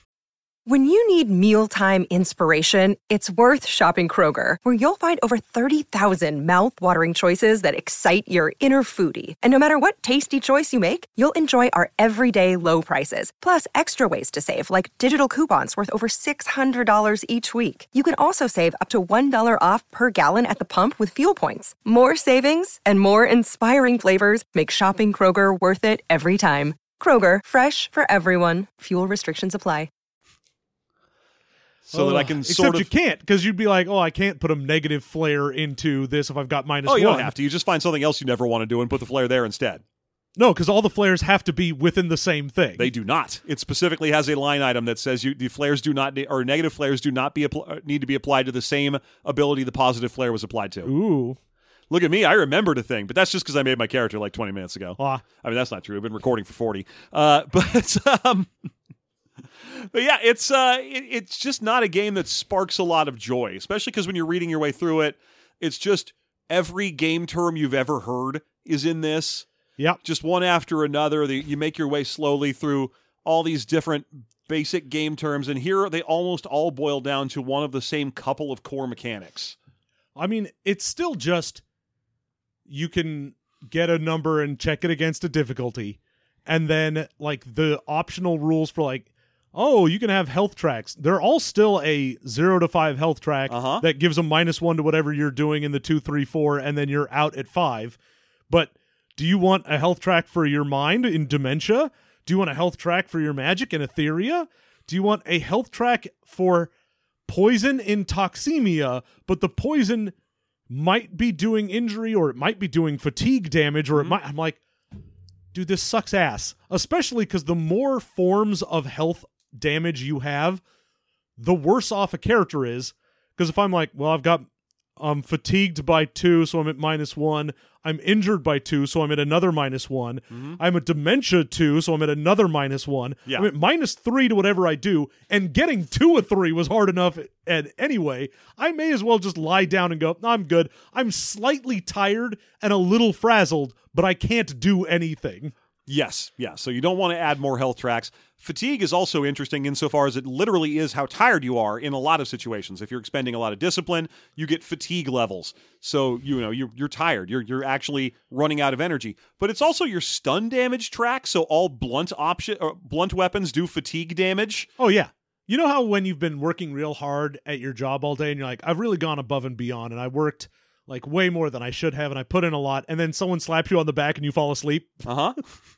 When you need mealtime inspiration, it's worth shopping Kroger, where you'll find over thirty thousand mouth-watering choices that excite your inner foodie. And no matter what tasty choice you make, you'll enjoy our everyday low prices, plus extra ways to save, like digital coupons worth over six hundred dollars each week. You can also save up to one dollar off per gallon at the pump with fuel points. More savings and more inspiring flavors make shopping Kroger worth it every time. Kroger, fresh for everyone. Fuel restrictions apply. So uh, that I can except sort of... you can't, because you'd be like, oh, I can't put a negative flare into this if I've got minus Oh, you one. don't have to. You just find something else you never want to do and put the flare there instead. No, because all the flares have to be within the same thing. They do not. It specifically has a line item that says you the flares do not, or negative flares do not be need to be applied to the same ability the positive flare was applied to. Ooh. Look at me. I remembered a thing, but that's just because I made my character like twenty minutes ago. Ah. I mean, that's not true. I've been recording for forty. Uh, but... um. But yeah, it's uh, it, it's just not a game that sparks a lot of joy, especially because when you're reading your way through it, it's just every game term you've ever heard is in this. Yep. Just one after another. The, you make your way slowly through all these different basic game terms, and here they almost all boil down to one of the same couple of core mechanics. I mean, it's still just you can get a number and check it against a difficulty, and then like the optional rules for like, oh, you can have health tracks. They're all still a zero to five health track uh-huh. that gives a minus one to whatever you're doing in the two, three, four, and then you're out at five. But do you want a health track for your mind in dementia? Do you want a health track for your magic in Etheria? Do you want a health track for poison in Toxemia, but the poison might be doing injury or it might be doing fatigue damage or it mm-hmm. might... I'm like, dude, this sucks ass. Especially because the more forms of health damage you have, the worse off a character is. Because if I'm like, well, I've got I'm fatigued by two, so I'm at minus one. I'm injured by two, so I'm at another minus one. Mm-hmm. I'm at dementia two, so I'm at another minus one. Yeah. I'm at minus three to whatever I do, and getting to a three was hard enough. And anyway, I may as well just lie down and go, I'm good. I'm slightly tired and a little frazzled, but I can't do anything. Yes, yeah. So you don't want to add more health tracks. Fatigue is also interesting insofar as it literally is how tired you are in a lot of situations. If you're expending a lot of discipline, you get fatigue levels. So, you know, you're, you're tired. You're you're actually running out of energy. But it's also your stun damage track, so all blunt option or blunt weapons do fatigue damage. Oh, yeah. You know how when you've been working real hard at your job all day and you're like, I've really gone above and beyond and I worked like way more than I should have and I put in a lot, and then someone slaps you on the back and you fall asleep? Uh-huh.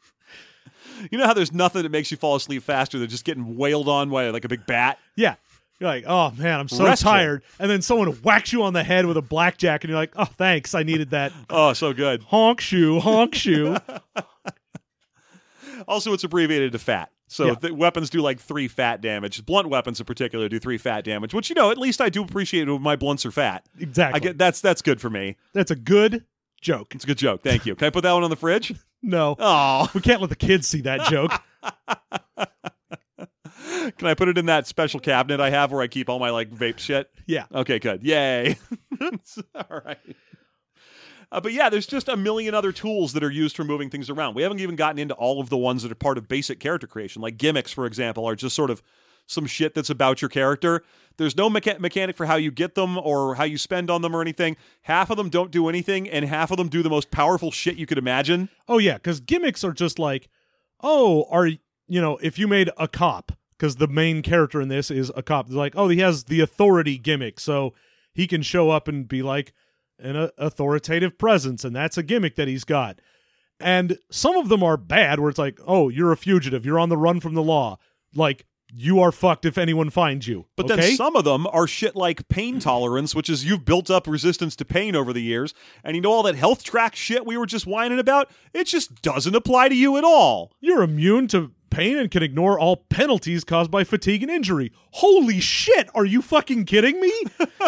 You know how there's nothing that makes you fall asleep faster than just getting wailed on by like a big bat? Yeah. You're like, oh man, I'm so Restful. tired. And then someone whacks you on the head with a blackjack and you're like, oh, thanks, I needed that. Oh, so good. Honk shoe, honk shoe. Also, it's abbreviated to fat. So Yeah. the weapons do like three fat damage. Blunt weapons in particular do three fat damage, which, you know, at least I do appreciate when my blunts are fat. Exactly. I get that's that's good for me. That's a good joke. It's a good joke. Thank you. Can I put that one on the fridge? No. Oh. We can't let the kids see that joke. Can I put it in that special cabinet I have where I keep all my like vape shit? Yeah. Okay, good. Yay. All right. Uh, but yeah, there's just a million other tools that are used for moving things around. We haven't even gotten into all of the ones that are part of basic character creation. Like gimmicks, for example, are just sort of some shit that's about your character. There's no mecha- mechanic for how you get them or how you spend on them or anything. Half of them don't do anything, and half of them do the most powerful shit you could imagine. Oh, yeah, because gimmicks are just like, oh, are you know, if you made a cop, because the main character in this is a cop, they're like, oh, he has the authority gimmick, so he can show up and be like an uh, authoritative presence, and that's a gimmick that he's got. And some of them are bad, where it's like, oh, you're a fugitive, you're on the run from the law. Like, you are fucked if anyone finds you. But okay? then some of them are shit like pain tolerance, which is you've built up resistance to pain over the years. And you know all that health track shit we were just whining about? It just doesn't apply to you at all. You're immune to pain and can ignore all penalties caused by fatigue and injury. Holy shit, are you fucking kidding me?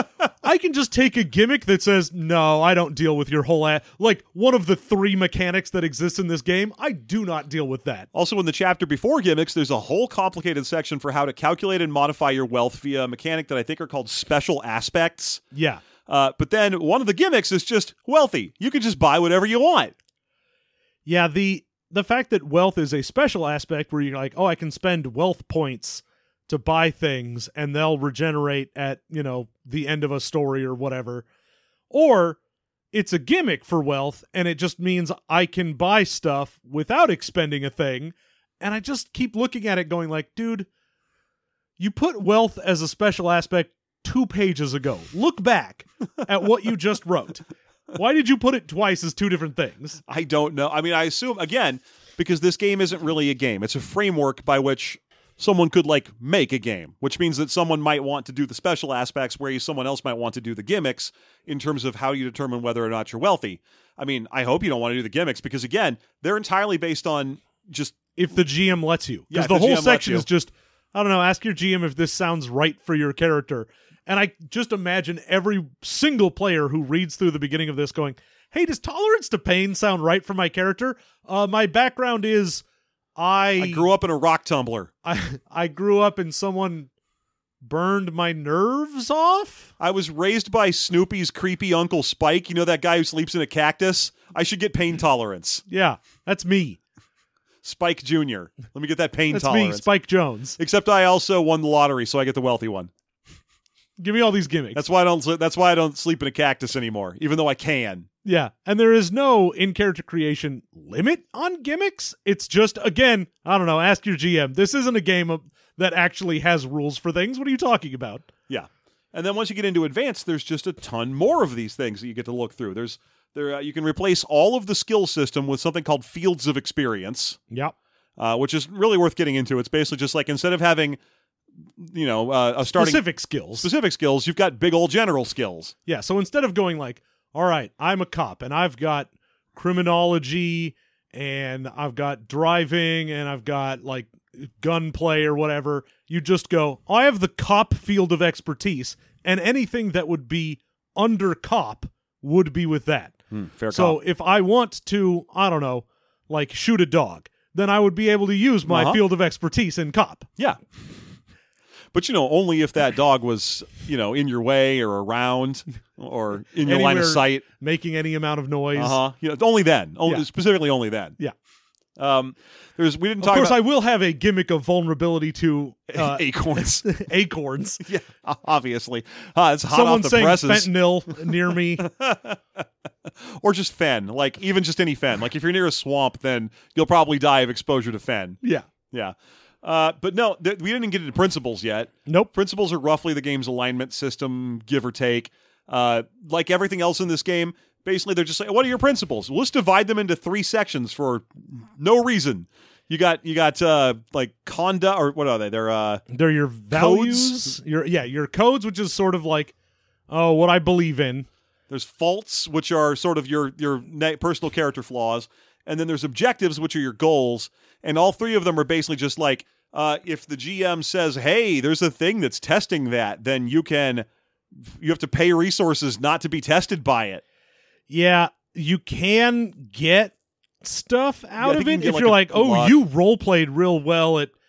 I can just take a gimmick that says, no, I don't deal with your whole ass. Like, one of the three mechanics that exist in this game, I do not deal with that. Also, in the chapter before gimmicks, there's a whole complicated section for how to calculate and modify your wealth via a mechanic that I think are called special aspects. Yeah. Uh, but then one of the gimmicks is just wealthy. You can just buy whatever you want. Yeah, the the fact that wealth is a special aspect where you're like, oh, I can spend wealth points to buy things and they'll regenerate at, you know, the end of a story or whatever. Or it's a gimmick for wealth and it just means I can buy stuff without expending a thing. And I just keep looking at it going like, dude, you put wealth as a special aspect two pages ago. Look back at what you just wrote. Why did you put it twice as two different things? I don't know. I mean, I assume, again, because this game isn't really a game. It's a framework by which someone could, like, make a game, which means that someone might want to do the special aspects, whereas someone else might want to do the gimmicks in terms of how you determine whether or not you're wealthy. I mean, I hope you don't want to do the gimmicks because, again, they're entirely based on just... If the G M lets you. Yeah, Because the if the whole G M lets section you. is just, I don't know, ask your G M if this sounds right for your character. And I just imagine every single player who reads through the beginning of this going, hey, does tolerance to pain sound right for my character? Uh, my background is I... I grew up in a rock tumbler. I, I grew up and someone burned my nerves off? I was raised by Snoopy's creepy Uncle Spike. You know that guy who sleeps in a cactus? I should get pain tolerance. Yeah, that's me. Spike Junior Let me get that pain That's tolerance. me, Spike Jones. Except I also won the lottery, so I get the wealthy one. Give me all these gimmicks. That's why I don't. That's why I don't sleep in a cactus anymore, even though I can. Yeah, and there is no in-character creation limit on gimmicks. It's just, again, I don't know, ask your G M. This isn't a game of, that actually has rules for things. What are you talking about? Yeah. And then once you get into advanced, there's just a ton more of these things that you get to look through. There's there uh, you can replace all of the skill system with something called Fields of Experience, Yep. uh, which is really worth getting into. It's basically just like instead of having, you know, uh, a starting Specific skills. specific skills, you've got big old general skills. Yeah, so instead of going like, all right, I'm a cop and I've got criminology and I've got driving and I've got like gunplay or whatever, you just go, I have the cop field of expertise and anything that would be under cop would be with that. Hmm, fair So cop. if I want to, I don't know, like shoot a dog, then I would be able to use my Uh-huh. field of expertise in cop. Yeah. But, you know, only if that dog was, you know, in your way or around or in your line of Anywhere sight. Making any amount of noise. Uh-huh. You know, only then. Only, Yeah. Specifically only then. Yeah. Um, there's we didn't Of talk course, I about will have a gimmick of vulnerability to uh, acorns. acorns. Yeah, obviously. Uh, it's hot Someone off the saying presses. fentanyl near me. Or just fen. Like, even just any fen. Like, if you're near a swamp, then you'll probably die of exposure to fen. Yeah. Yeah. Uh, but no, th- we didn't get into principles yet. Nope. Principles are roughly the game's alignment system, give or take. Uh, like everything else in this game, basically they're just like, what are your principles? Well, let's divide them into three sections for no reason. You got, you got, uh, like conduct, or what are they? They're, uh, They're your values. Your yeah, your codes, which is sort of like, oh, what I believe in. there's faults, which are sort of your, your ne- personal character flaws. And then there's objectives, which are your goals. And all three of them are basically just like, uh, if the G M says, hey, there's a thing that's testing that, then you can, you have to pay resources not to be tested by it. Yeah, you can get stuff I out think of you it can get if like you're a like, oh, lot. you role played real well at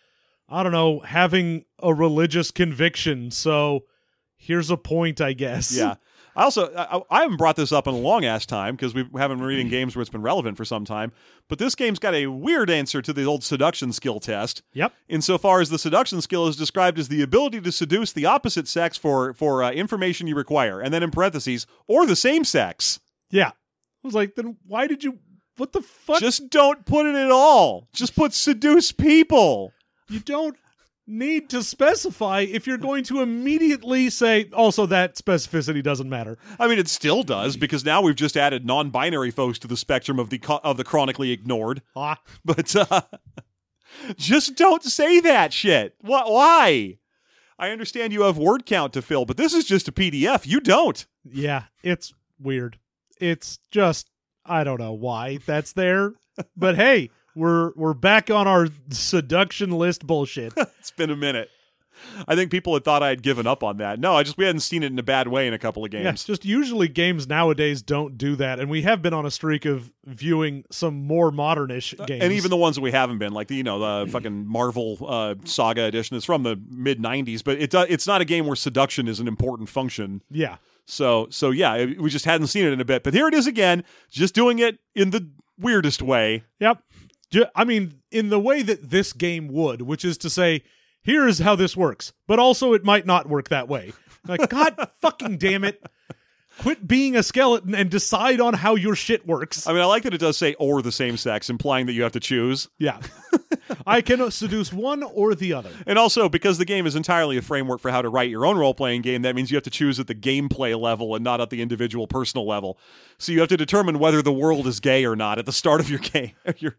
I don't know, having a religious conviction. So here's a point, I guess. Yeah. I also, I, I haven't brought this up in a long ass time because we haven't been reading games where it's been relevant for some time, but this game's got a weird answer to the old seduction skill test. Yep. Insofar as the seduction skill is described as the ability to seduce the opposite sex for, for uh, information you require, and then in parentheses, or the same sex. Yeah. I was like, then why did you, what the fuck? Just don't put it at all. Just put seduce people. You don't need to specify if you're going to immediately say, also that specificity doesn't matter. I mean, it still does, because now we've just added non-binary folks to the spectrum of the co- of the chronically ignored. Ah. But uh, just don't say that shit. Wh- Why? I understand you have word count to fill, but this is just a P D F. You don't. Yeah, it's weird. It's just, I don't know why that's there. But hey, we're we're back on our seduction list bullshit. It's been a minute. I think people had thought I had given up on that. No, I just we hadn't seen it in a bad way in a couple of games. Yeah, it's just usually games nowadays don't do that, and we have been on a streak of viewing some more modernish games. And even the ones that we haven't been, like the, you know, the fucking Marvel uh, Saga edition is from the mid nineties, but it do, it's not a game where seduction is an important function. Yeah. So so yeah, it, we just hadn't seen it in a bit. But here it is again, just doing it in the weirdest way. Yep. I mean, in the way that this game would, which is to say, here is how this works, but also it might not work that way. Like, God fucking damn it. Quit being a skeleton and decide on how your shit works. I mean, I like that it does say or the same sex, implying that you have to choose. Yeah. I can seduce one or the other. And also, because the game is entirely a framework for how to write your own role-playing game, that means you have to choose at the gameplay level and not at the individual personal level. So you have to determine whether the world is gay or not at the start of your game. your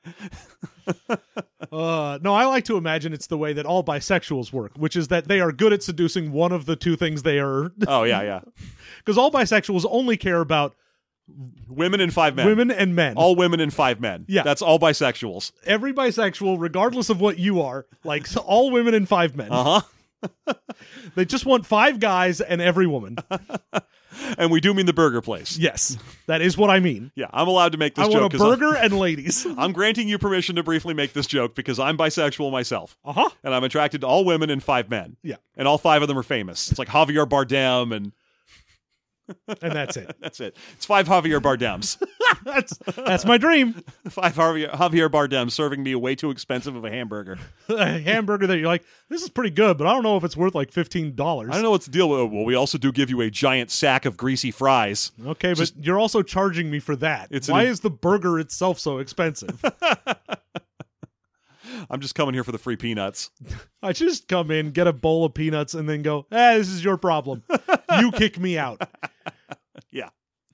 uh, no, I like to imagine it's the way that all bisexuals work, which is that they are good at seducing one of the two things they are. Oh, yeah, yeah. Because all bisexuals only care about women and five men. Women and men. All women and five men. Yeah. That's all bisexuals. Every bisexual, regardless of what you are, likes all women and five men. Uh-huh. They just want five guys and every woman. And we do mean the burger place. Yes, that is what I mean. Yeah, I'm allowed to make this I joke. want a burger and ladies. I'm granting you permission to briefly make this joke because I'm bisexual myself. Uh-huh. And I'm attracted to all women and five men. Yeah. And all five of them are famous. It's like Javier Bardem and... And that's it. That's it. It's five Javier Bardems. that's that's my dream. Five Javier, Javier Bardems serving me a way too expensive of a hamburger. A hamburger that you're like, this is pretty good, but I don't know if it's worth like fifteen dollars. I don't know what's the deal with it. Well, we also do give you a giant sack of greasy fries. Okay, but Just, you're also charging me for that. It's Why an, is the burger itself so expensive? I'm just coming here for the free peanuts. I just come in, get a bowl of peanuts, and then go, eh, this is your problem. You kick me out. Yeah.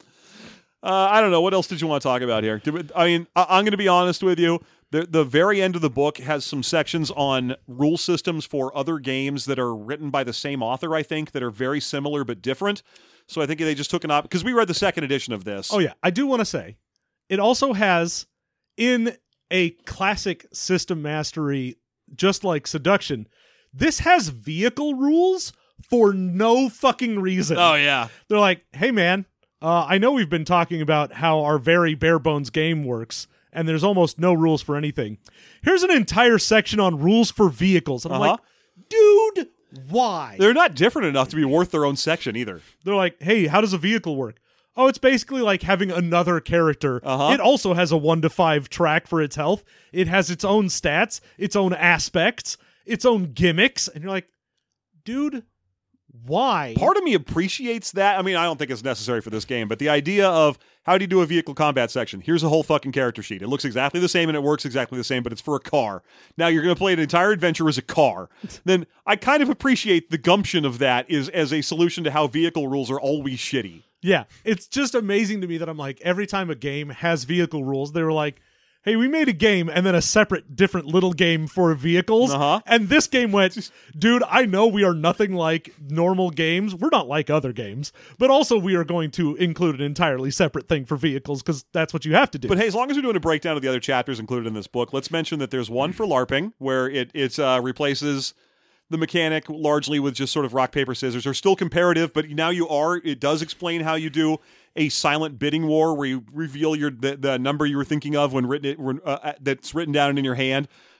Uh, I don't know. What else did you want to talk about here? We, I mean, I, I'm going to be honest with you. The, the very end of the book has some sections on rule systems for other games that are written by the same author, I think, that are very similar but different. So I think they just took an op... Because we read the second edition of this. Oh, yeah. I do want to say, it also has, in a classic system mastery, just like Seduction, this has vehicle rules for no fucking reason. Oh, yeah. They're like, hey, man, uh, I know we've been talking about how our very bare bones game works, and there's almost no rules for anything. Here's an entire section on rules for vehicles. And I'm uh-huh. like, dude, why? They're not different enough to be worth their own section either. They're like, hey, how does a vehicle work? Oh, it's basically like having another character. Uh-huh. It also has a one to five track for its health. It has its own stats, its own aspects, its own gimmicks. And you're like, dude, why? Part of me appreciates that. I mean, I don't think it's necessary for this game, but the idea of how do you do a vehicle combat section? Here's a whole fucking character sheet. It looks exactly the same and it works exactly the same, but it's for a car. Now you're going to play an entire adventure as a car. Then I kind of appreciate the gumption of that is as a solution to how vehicle rules are always shitty. Yeah, it's just amazing to me that I'm like, every time a game has vehicle rules, they were like, hey, we made a game and then a separate different little game for vehicles. Uh-huh. And this game went, dude, I know we are nothing like normal games. We're not like other games. But also we are going to include an entirely separate thing for vehicles because that's what you have to do. But hey, as long as we're doing a breakdown of the other chapters included in this book, let's mention that there's one for LARPing where it, it uh, replaces the mechanic largely with just sort of rock, paper, scissors. They're still comparative, but now you are, it does explain how you do a silent bidding war where you reveal your the, the number you were thinking of when written it, when, uh, that's written down in your hand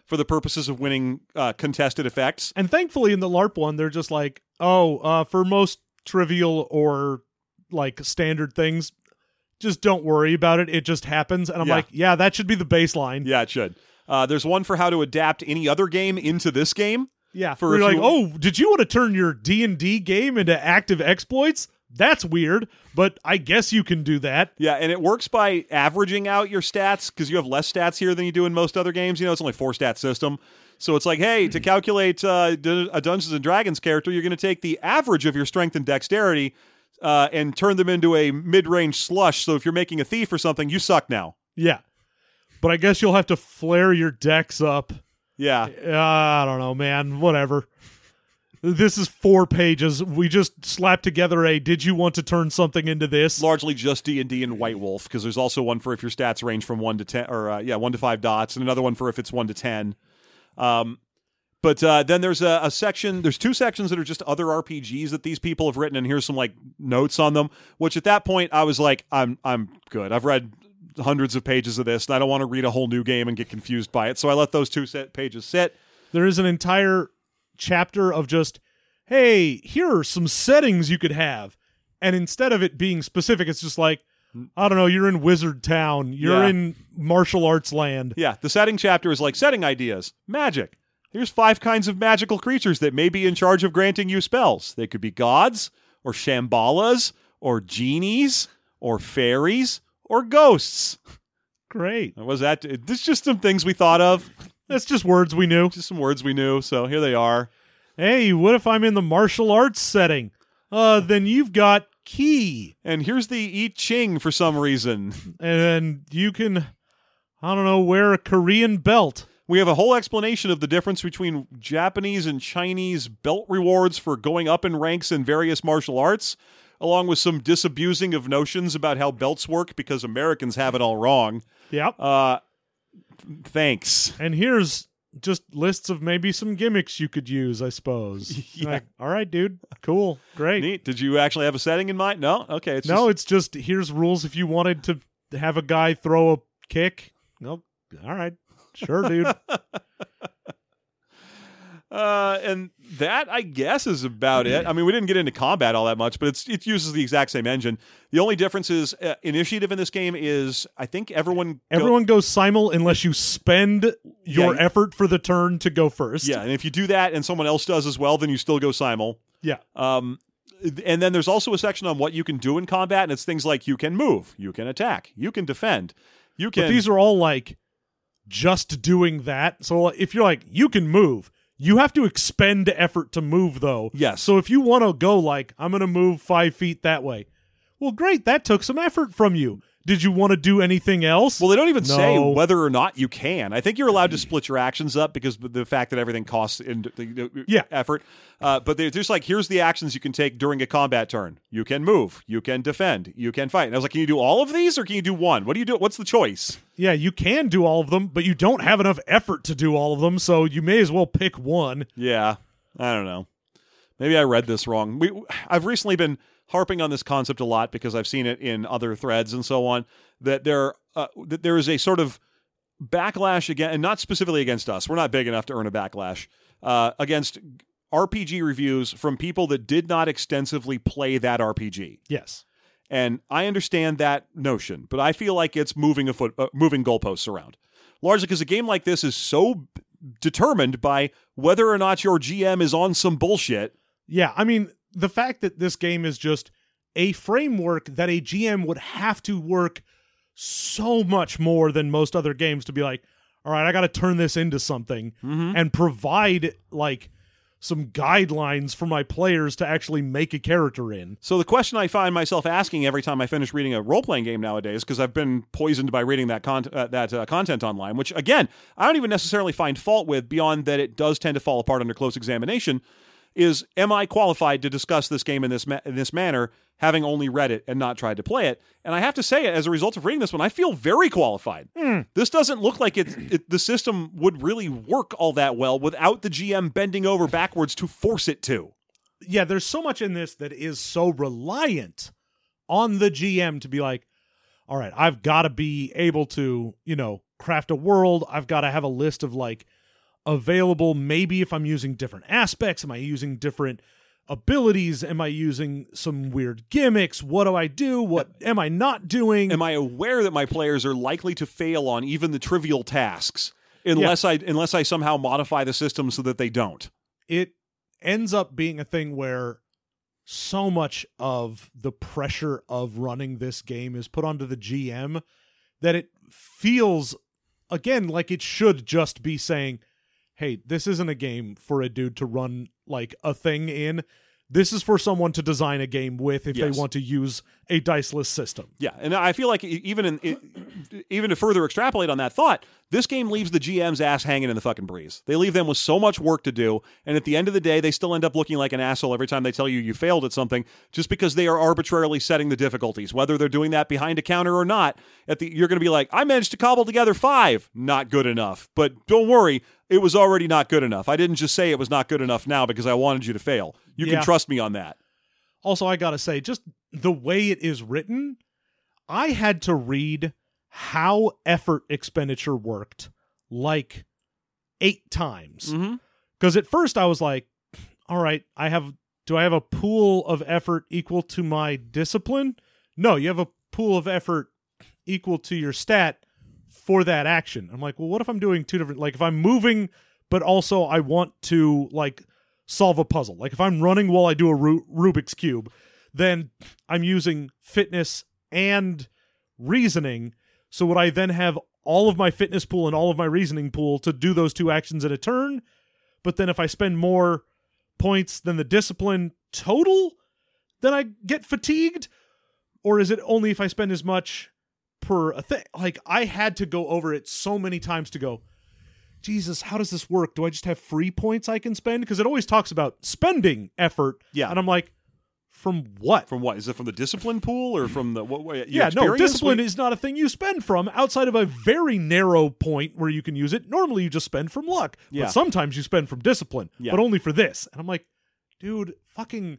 for the purposes of winning uh, contested effects. And thankfully in the LARP one, they're just like, oh, uh, for most trivial or like standard things, just don't worry about it. It just happens. And I'm Yeah. like, yeah, that should be the baseline. Yeah, it should. Uh, there's one for how to adapt any other game into this game. Yeah. For For if you're like, you- oh, did you want to turn your D and D game into active exploits? That's weird, but I guess you can do that. Yeah, and it works by averaging out your stats because you have less stats here than you do in most other games. You know, it's only a four-stat system. So it's like, hey, to calculate uh, d- a Dungeons and Dragons character, you're going to take the average of your strength and dexterity uh, and turn them into a mid-range slush. So if you're making a thief or something, you suck now. Yeah. But I guess you'll have to flare your decks up. Yeah. Uh, I don't know, man. Whatever. This is four pages. We just slapped together a did you want to turn something into this? Largely just D and D and White Wolf, because there's also one for if your stats range from one to ten, or uh, yeah, one to five dots, and another one for if it's one to ten. Um, but uh, then there's a, a section. There's two sections that are just other R P Gs that these people have written, and here's some like notes on them. Which at that point I was like, I'm I'm good. I've read hundreds of pages of this, and I don't want to read a whole new game and get confused by it. So I let those two set pages sit. There is an entire chapter of just, hey, here are some settings you could have. And instead of it being specific, it's just like, I don't know, you're in Wizard Town, you're Yeah. in martial arts land. Yeah, the setting chapter is like setting ideas. Magic. Here's five kinds of magical creatures that may be in charge of granting you spells. They could be gods, or Shambhalas, or genies, or fairies, or ghosts. Great. Was that? This is just some things we thought of. That's just words we knew. Just some words we knew. So here they are. Hey, what if I'm in the martial arts setting? Uh, then you've got Ki. And here's the I Ching for some reason. And you can, I don't know, wear a Korean belt. We have a whole explanation of the difference between Japanese and Chinese belt rewards for going up in ranks in various martial arts, along with some disabusing of notions about how belts work because Americans have it all wrong. Yep. Uh, thanks. And here's just lists of maybe some gimmicks you could use, I suppose. Yeah. Like, all right, dude. Cool. Great. Neat. Did you actually have a setting in mind? No? Okay. It's no, just, it's just here's rules if you wanted to have a guy throw a kick. Nope. All right. Sure, dude. Uh, and that, I guess, is about it. I mean, we didn't get into combat all that much, but it's it uses the exact same engine. The only difference is uh, initiative in this game is, I think everyone... go- Everyone goes simul unless you spend your Yeah. effort for the turn to go first. Yeah, and if you do that and someone else does as well, then you still go simul. Yeah. Um, and then there's also a section on what you can do in combat, and it's things like you can move, you can attack, you can defend, you can... But these are all like just doing that. So if you're like, you can move, you have to expend effort to move, though. Yes. So if you want to go like, I'm going to move five feet that way. Well, great. That took some effort from you. Did you want to do anything else? Well, they don't even No. say whether or not you can. I think you're allowed to split your actions up because of the fact that everything costs in the Yeah. effort. Uh, but they're just like, here's the actions you can take during a combat turn. You can move. You can defend. You can fight. And I was like, can you do all of these or can you do one? What do you do? What's the choice? Yeah, you can do all of them, but you don't have enough effort to do all of them, so you may as well pick one. Yeah, I don't know. Maybe I read this wrong. We, I've recently been harping on this concept a lot because I've seen it in other threads and so on, that there uh, that there is a sort of backlash again, and not specifically against us. We're not big enough to earn a backlash uh, against R P G reviews from people that did not extensively play that R P G. Yes. And I understand that notion, but I feel like it's moving a foot, uh, moving goalposts around. Largely because a game like this is so b- determined by whether or not your G M is on some bullshit. Yeah, I mean, the fact that this game is just a framework that a G M would have to work so much more than most other games to be like, all right, I got to turn this into something Mm-hmm. and provide like some guidelines for my players to actually make a character in. So the question I find myself asking every time I finish reading a role-playing game nowadays, because I've been poisoned by reading that con- uh, that uh, content online, which, again, I don't even necessarily find fault with beyond that it does tend to fall apart under close examination, is am I qualified to discuss this game in this ma- in this manner, having only read it and not tried to play it? And I have to say, as a result of reading this one, I feel very qualified. Mm. This doesn't look like it, it, the system would really work all that well without the G M bending over backwards to force it to. Yeah, there's so much in this that is so reliant on the G M to be like, all right, I've got to be able to, you know, craft a world. I've got to have a list of like available. Maybe if I'm using different aspects, am I using different abilities? Am I using some weird gimmicks? What do I do? What am I not doing? Am I aware that my players are likely to fail on even the trivial tasks unless yeah. I unless I somehow modify the system so that they don't? It ends up being a thing where so much of the pressure of running this game is put onto the G M that it feels, again, like it should just be saying, hey, this isn't a game for a dude to run like a thing in. This is for someone to design a game with if yes. they want to use a diceless system. Yeah, and I feel like even in it, even to further extrapolate on that thought, this game leaves the G M's ass hanging in the fucking breeze. They leave them with so much work to do, and at the end of the day, they still end up looking like an asshole every time they tell you you failed at something, just because they are arbitrarily setting the difficulties. Whether they're doing that behind a counter or not, at the you're going to be like, I managed to cobble together five. Not good enough. But don't worry, it was already not good enough. I didn't just say it was not good enough now because I wanted you to fail. You yeah. can trust me on that. Also, I gotta say, just the way it is written, I had to read how effort expenditure worked like eight times. Because mm-hmm. at first I was like, all right, I have, do I have a pool of effort equal to my discipline? No, you have a pool of effort equal to your stat for that action. I'm like, well, what if I'm doing two different, like if I'm moving, but also I want to like solve a puzzle. Like if I'm running while I do a Ru- Rubik's Cube, then I'm using fitness and reasoning. So would I then have all of my fitness pool and all of my reasoning pool to do those two actions in a turn? But then if I spend more points than the discipline total, then I get fatigued? Or is it only if I spend as much per a thing? Like I had to go over it so many times to go, Jesus, how does this work? Do I just have free points I can spend? Because it always talks about spending effort. Yeah. And I'm like, from what? From what? Is it from the discipline pool or from the what? what yeah, no, discipline we... is not a thing you spend from outside of a very narrow point where you can use it. Normally you just spend from luck. Yeah. But sometimes you spend from discipline, yeah. but only for this. And I'm like, dude, fucking,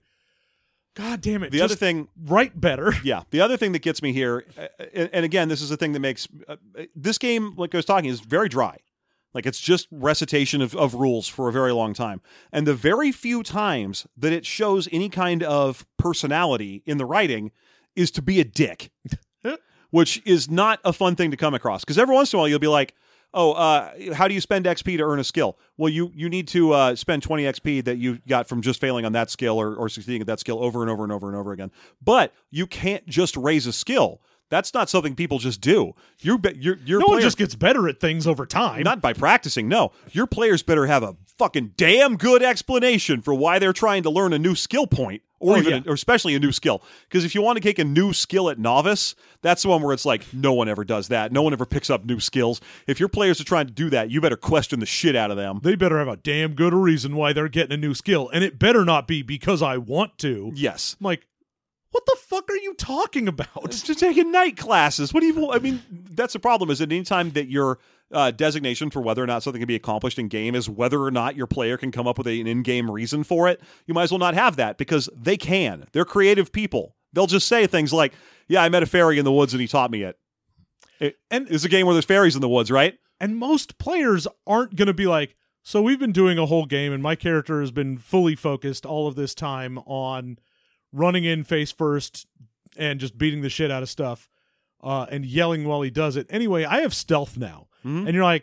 God damn it. The other thing, write better. Yeah. The other thing that gets me here, and, and again, this is the thing that makes uh, this game, like I was talking, is very dry. Like, it's just recitation of, of rules for a very long time. And the very few times that it shows any kind of personality in the writing is to be a dick, which is not a fun thing to come across. Because every once in a while, you'll be like, oh, uh, how do you spend X P to earn a skill? Well, you you need to uh, spend twenty X P that you got from just failing on that skill or, or succeeding at that skill over and over and over and over again. But you can't just raise a skill. That's not something people just do. You're, you're, your no player, one just gets better at things over time. Not by practicing, no. Your players better have a fucking damn good explanation for why they're trying to learn a new skill point, or oh, even, yeah. a, or especially a new skill. Because if you want to take a new skill at novice, that's the one where it's like, no one ever does that. No one ever picks up new skills. If your players are trying to do that, you better question the shit out of them. They better have a damn good reason why they're getting a new skill, and it better not be because I want to. Yes. I'm like, what the fuck are you talking about? Just taking night classes. What do you? I mean, that's the problem. Is that anytime that your uh, designation for whether or not something can be accomplished in game is whether or not your player can come up with a, an in-game reason for it, you might as well not have that because they can. They're creative people. They'll just say things like, "Yeah, I met a fairy in the woods and he taught me it." it and it's a game where there's fairies in the woods, right? And most players aren't going to be like, "So we've been doing a whole game, and my character has been fully focused all of this time on running in face first and just beating the shit out of stuff uh, and yelling while he does it. Anyway, I have stealth now." Mm-hmm. And you're like,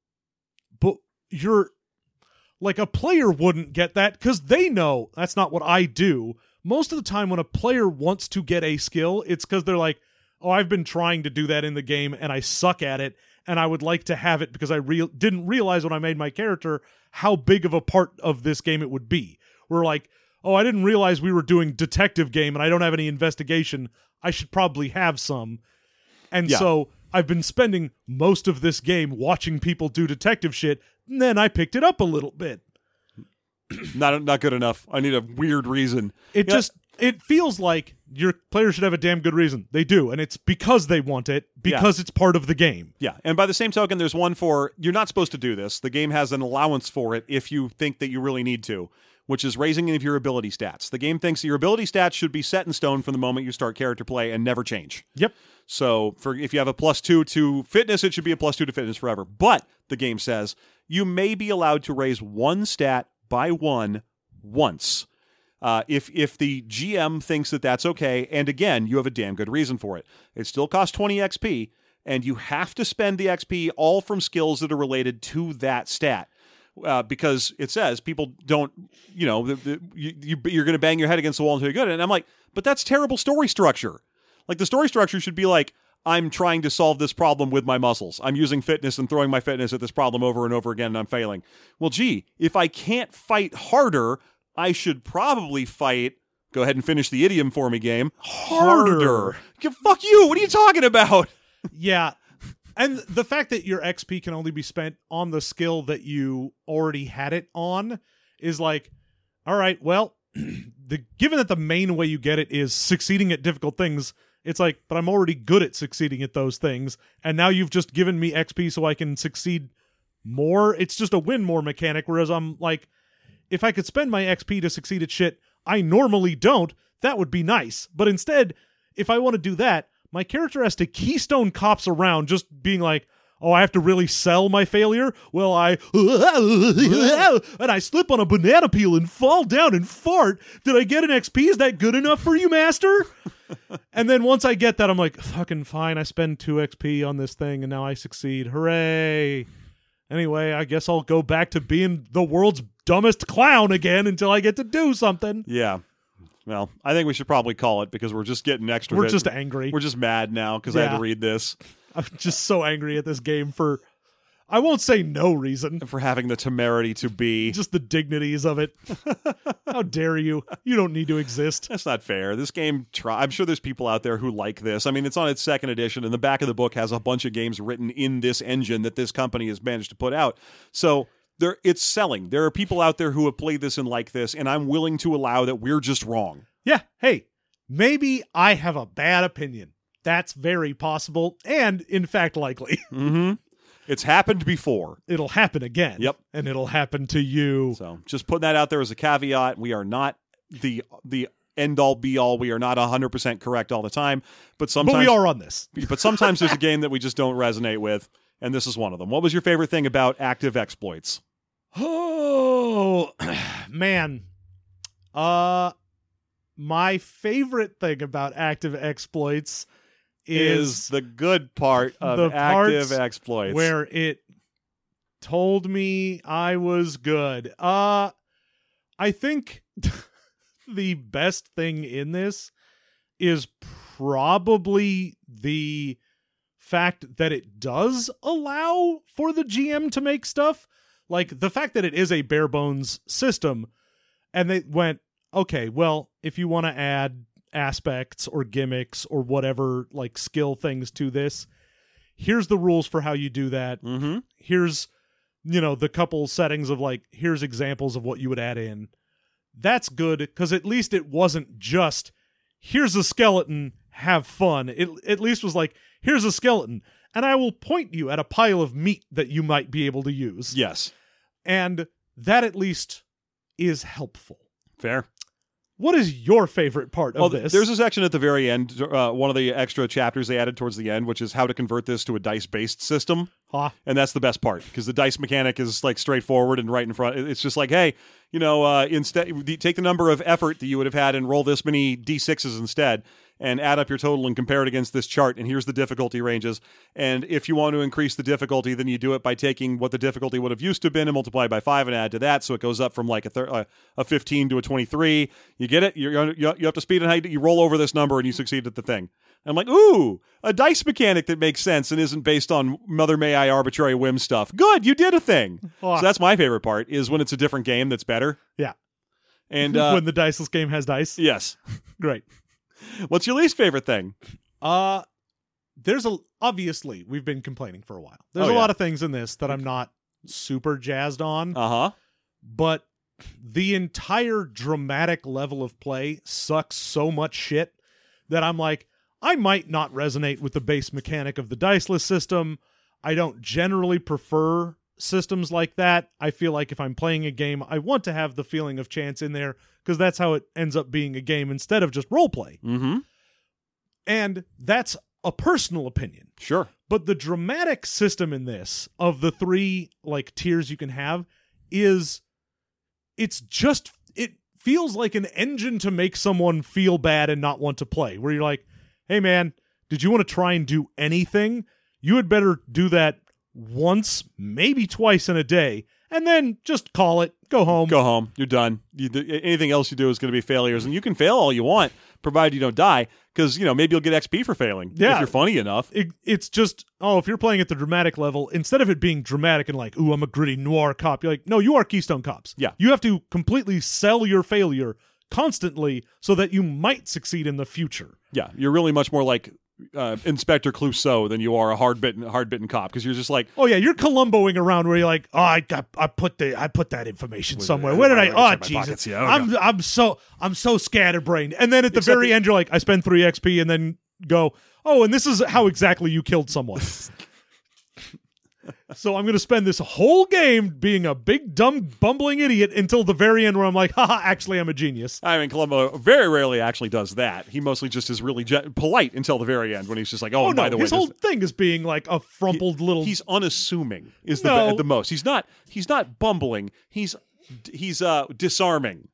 but you're like, a player wouldn't get that because they know that's not what I do. Most of the time when a player wants to get a skill, it's because they're like, oh, I've been trying to do that in the game and I suck at it and I would like to have it because I re- didn't realize when I made my character how big of a part of this game it would be. We're like, oh, I didn't realize we were doing detective game and I don't have any investigation. I should probably have some. And yeah. so I've been spending most of this game watching people do detective shit, and then I picked it up a little bit. not not good enough. I need a weird reason. It yeah. just, it feels like your players should have a damn good reason. They do, and it's because they want it, because yeah. it's part of the game. Yeah, and by the same token, there's one for, you're not supposed to do this. The game has an allowance for it if you think that you really need to, which is raising any of your ability stats. The game thinks your ability stats should be set in stone from the moment you start character play and never change. Yep. So for if you have a plus two to fitness, it should be a plus two to fitness forever. But the game says you may be allowed to raise one stat by one once. Uh, if if the G M thinks that that's okay, and again, you have a damn good reason for it. It still costs twenty X P, and you have to spend the X P all from skills that are related to that stat. Uh, because it says people don't, you know, the, the, you, you, you're going to bang your head against the wall until you're good. And I'm like, but that's terrible story structure. Like, the story structure should be like, I'm trying to solve this problem with my muscles. I'm using fitness and throwing my fitness at this problem over and over again, and I'm failing. Well, gee, if I can't fight harder, I should probably fight. Go ahead and finish the idiom for me, game. Harder. harder. Fuck you. What are you talking about? Yeah. And the fact that your X P can only be spent on the skill that you already had it on is like, all right, well, the given that the main way you get it is succeeding at difficult things, it's like, but I'm already good at succeeding at those things, and now you've just given me X P so I can succeed more. It's just a win more mechanic, whereas I'm like, if I could spend my X P to succeed at shit I normally don't, that would be nice. But instead, if I want to do that, my character has to keystone cops around just being like, oh, I have to really sell my failure? Well, I... and I slip on a banana peel and fall down and fart. Did I get an X P? Is that good enough for you, master? And then once I get that, I'm like, fucking fine. I spend two X P on this thing, and now I succeed. Hooray. Anyway, I guess I'll go back to being the world's dumbest clown again until I get to do something. Yeah. Well, I think we should probably call it because we're just getting extra. We're just angry. We're just mad now because I Yeah. had to read this. I'm just so angry at this game for, I won't say no reason, For having the temerity to be. just the dignities of it. How dare you? You don't need to exist. That's not fair. This game, try- I'm sure there's people out there who like this. I mean, it's on its second edition, and the back of the book has a bunch of games written in this engine that this company has managed to put out. So there, it's selling. There are people out there who have played this and like this, and I'm willing to allow that we're just wrong. Yeah, hey, maybe I have a bad opinion. That's very possible, and in fact likely. Mm-hmm. It's happened before. It'll happen again. Yep. And it'll happen to you. So just putting that out there as a caveat. We are not the the end all be all. We are not one hundred percent correct all the time, but sometimes But we are on this. But sometimes there's a game that we just don't resonate with, and this is one of them. What was your favorite thing about active exploits? Oh, man. Uh, my favorite thing about active exploits Is, is the good part of the active parts exploits. where it told me I was good. Uh, I think the best thing in this is probably the fact that it does allow for the G M to make stuff. Like, the fact that it is a bare bones system, and they went, okay, well, if you want to add aspects or gimmicks or whatever, like skill things to this, here's the rules for how you do that. Mm-hmm. Here's, you know, the couple settings of like, here's examples of what you would add in. That's good, because at least it wasn't just, here's a skeleton, have fun. It at least was like, here's a skeleton, and I will point you at a pile of meat that you might be able to use. Yes. And that at least is helpful. Fair. What is your favorite part of Well, this? there's a section at the very end, uh, one of the extra chapters they added towards the end, which is how to convert this to a dice-based system. Huh. And that's the best part, because the dice mechanic is like straightforward and right in front. It's just like, hey, you know, uh, instead, take the number of effort that you would have had and roll this many d sixes instead, and add up your total and compare it against this chart. And here's the difficulty ranges. And if you want to increase the difficulty, then you do it by taking what the difficulty would have used to have been and multiply by five and add to that. So it goes up from like a thir- uh, a fifteen to a twenty-three. You get it? You're, you have to speed and height. You roll over this number and you succeed at the thing. I'm like, ooh, a dice mechanic that makes sense and isn't based on Mother May I arbitrary whim stuff. Good, you did a thing. Oh. So that's my favorite part, is when it's a different game that's better. Yeah. And uh, when the diceless game has dice. yes. Great. What's your least favorite thing? Uh, there's a, obviously, we've been complaining for a while. There's Oh, a yeah. lot of things in this that I'm not super jazzed on, Uh-huh. but the entire dramatic level of play sucks so much shit that I'm like, I might not resonate with the base mechanic of the diceless system. I don't generally prefer systems like that, I feel like if I'm playing a game, I want to have the feeling of chance in there because that's how it ends up being a game instead of just roleplay. Mm-hmm. And that's a personal opinion. Sure. But the dramatic system in this of the three like tiers you can have is it's just it feels like an engine to make someone feel bad and not want to play. Where you're like, "Hey man, did you want to try and do anything? You had better do that once, maybe twice in a day, and then just call it, go home." Go home. You're done. You do, anything else you do is going to be failures, and you can fail all you want, provided you don't die, because you know maybe you'll get X P for failing Yeah. if you're funny enough. It, it's just, oh, if you're playing at the dramatic level, instead of it being dramatic and like, ooh, I'm a gritty noir cop, you're like, no, you are Keystone Cops. Yeah. You have to completely sell your failure constantly so that you might succeed in the future. Yeah, you're really much more like uh, Inspector Clouseau than you are a hard bitten, hard bitten cop, because you're just like, Oh yeah, you're Columboing around where you're like, oh, I got, I put the, I put that information somewhere. Where did I? Check Oh my Jesus, pockets, yeah, oh, I'm, God. I'm so, I'm so scatterbrained. And then at the Except very the- end, you're like, I spend three X P, and then go, oh, and this is how exactly you killed someone. So I'm going to spend this whole game being a big, dumb, bumbling idiot until the very end where I'm like, haha, actually, I'm a genius. I mean, Columbo very rarely actually does that. He mostly just is really ge- polite until the very end when he's just like, oh, Oh, and no, by the his way, whole this- thing is being like a frumpled little... he's unassuming is the No. at the most. He's not he's not bumbling. He's he's uh disarming.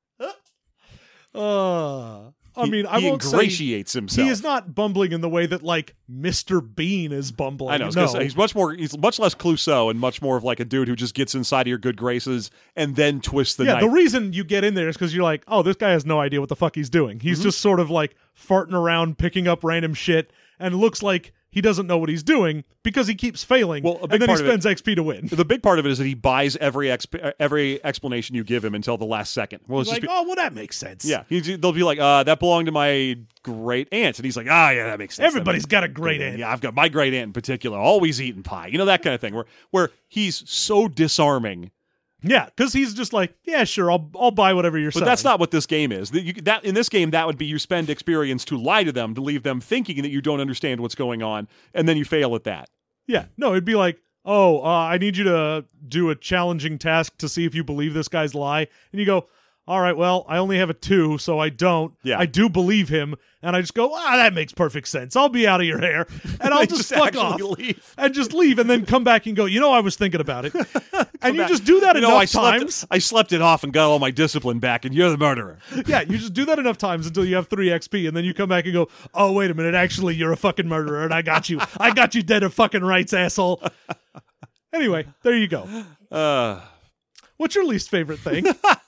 Uh, I He- mean, I he won't say... ingratiates himself. He is not bumbling in the way that, like, Mister Bean is bumbling. I know. I was No. gonna say, he's much more. He's much less Clouseau and much more of like a dude who just gets inside of your good graces and then twists the yeah, knife. the reason you get in there is because you're like, oh, this guy has no idea what the fuck he's doing. He's Mm-hmm. just sort of like farting around, picking up random shit, and looks like he doesn't know what he's doing because he keeps failing, Well, a big and then he part of it- spends X P to win. The big part of it is that he buys every exp- every explanation you give him until the last second. Well, it's Like, just be- oh, well, that makes sense. yeah, he, they'll be like, uh, "That belonged to my great aunt," and he's like, "Ah, yeah, that makes sense." Everybody's got a great yeah, aunt. Yeah, I've got my great aunt in particular, always eating pie. You know, that kind of thing. Where where he's so disarming. Yeah, because he's just like, yeah, sure, I'll I'll buy whatever you're But selling. that's not what this game is. That, you, that in this game, that would be you spend experience to lie to them, to leave them thinking that you don't understand what's going on, and then you fail at that. Yeah, no, it'd be like, oh, uh, I need you to do a challenging task to see if you believe this guy's lie. And you go, all right, well, I only have a two, so I don't. Yeah. I do believe him. And I just go, ah, that makes perfect sense. I'll be out of your hair. And I'll They just, just fuck actually off. leave. And just leave and then come back and go, you know, I was thinking about it. And you back. just do that You know, enough I slept, times. I slept it off and got all my discipline back, and you're the murderer. Yeah, you just do that enough times until you have three X P, and then you come back and go, oh, wait a minute, actually, you're a fucking murderer, and I got you. I got you dead of fucking rights, asshole. Anyway, there you go. Uh, What's your least favorite thing?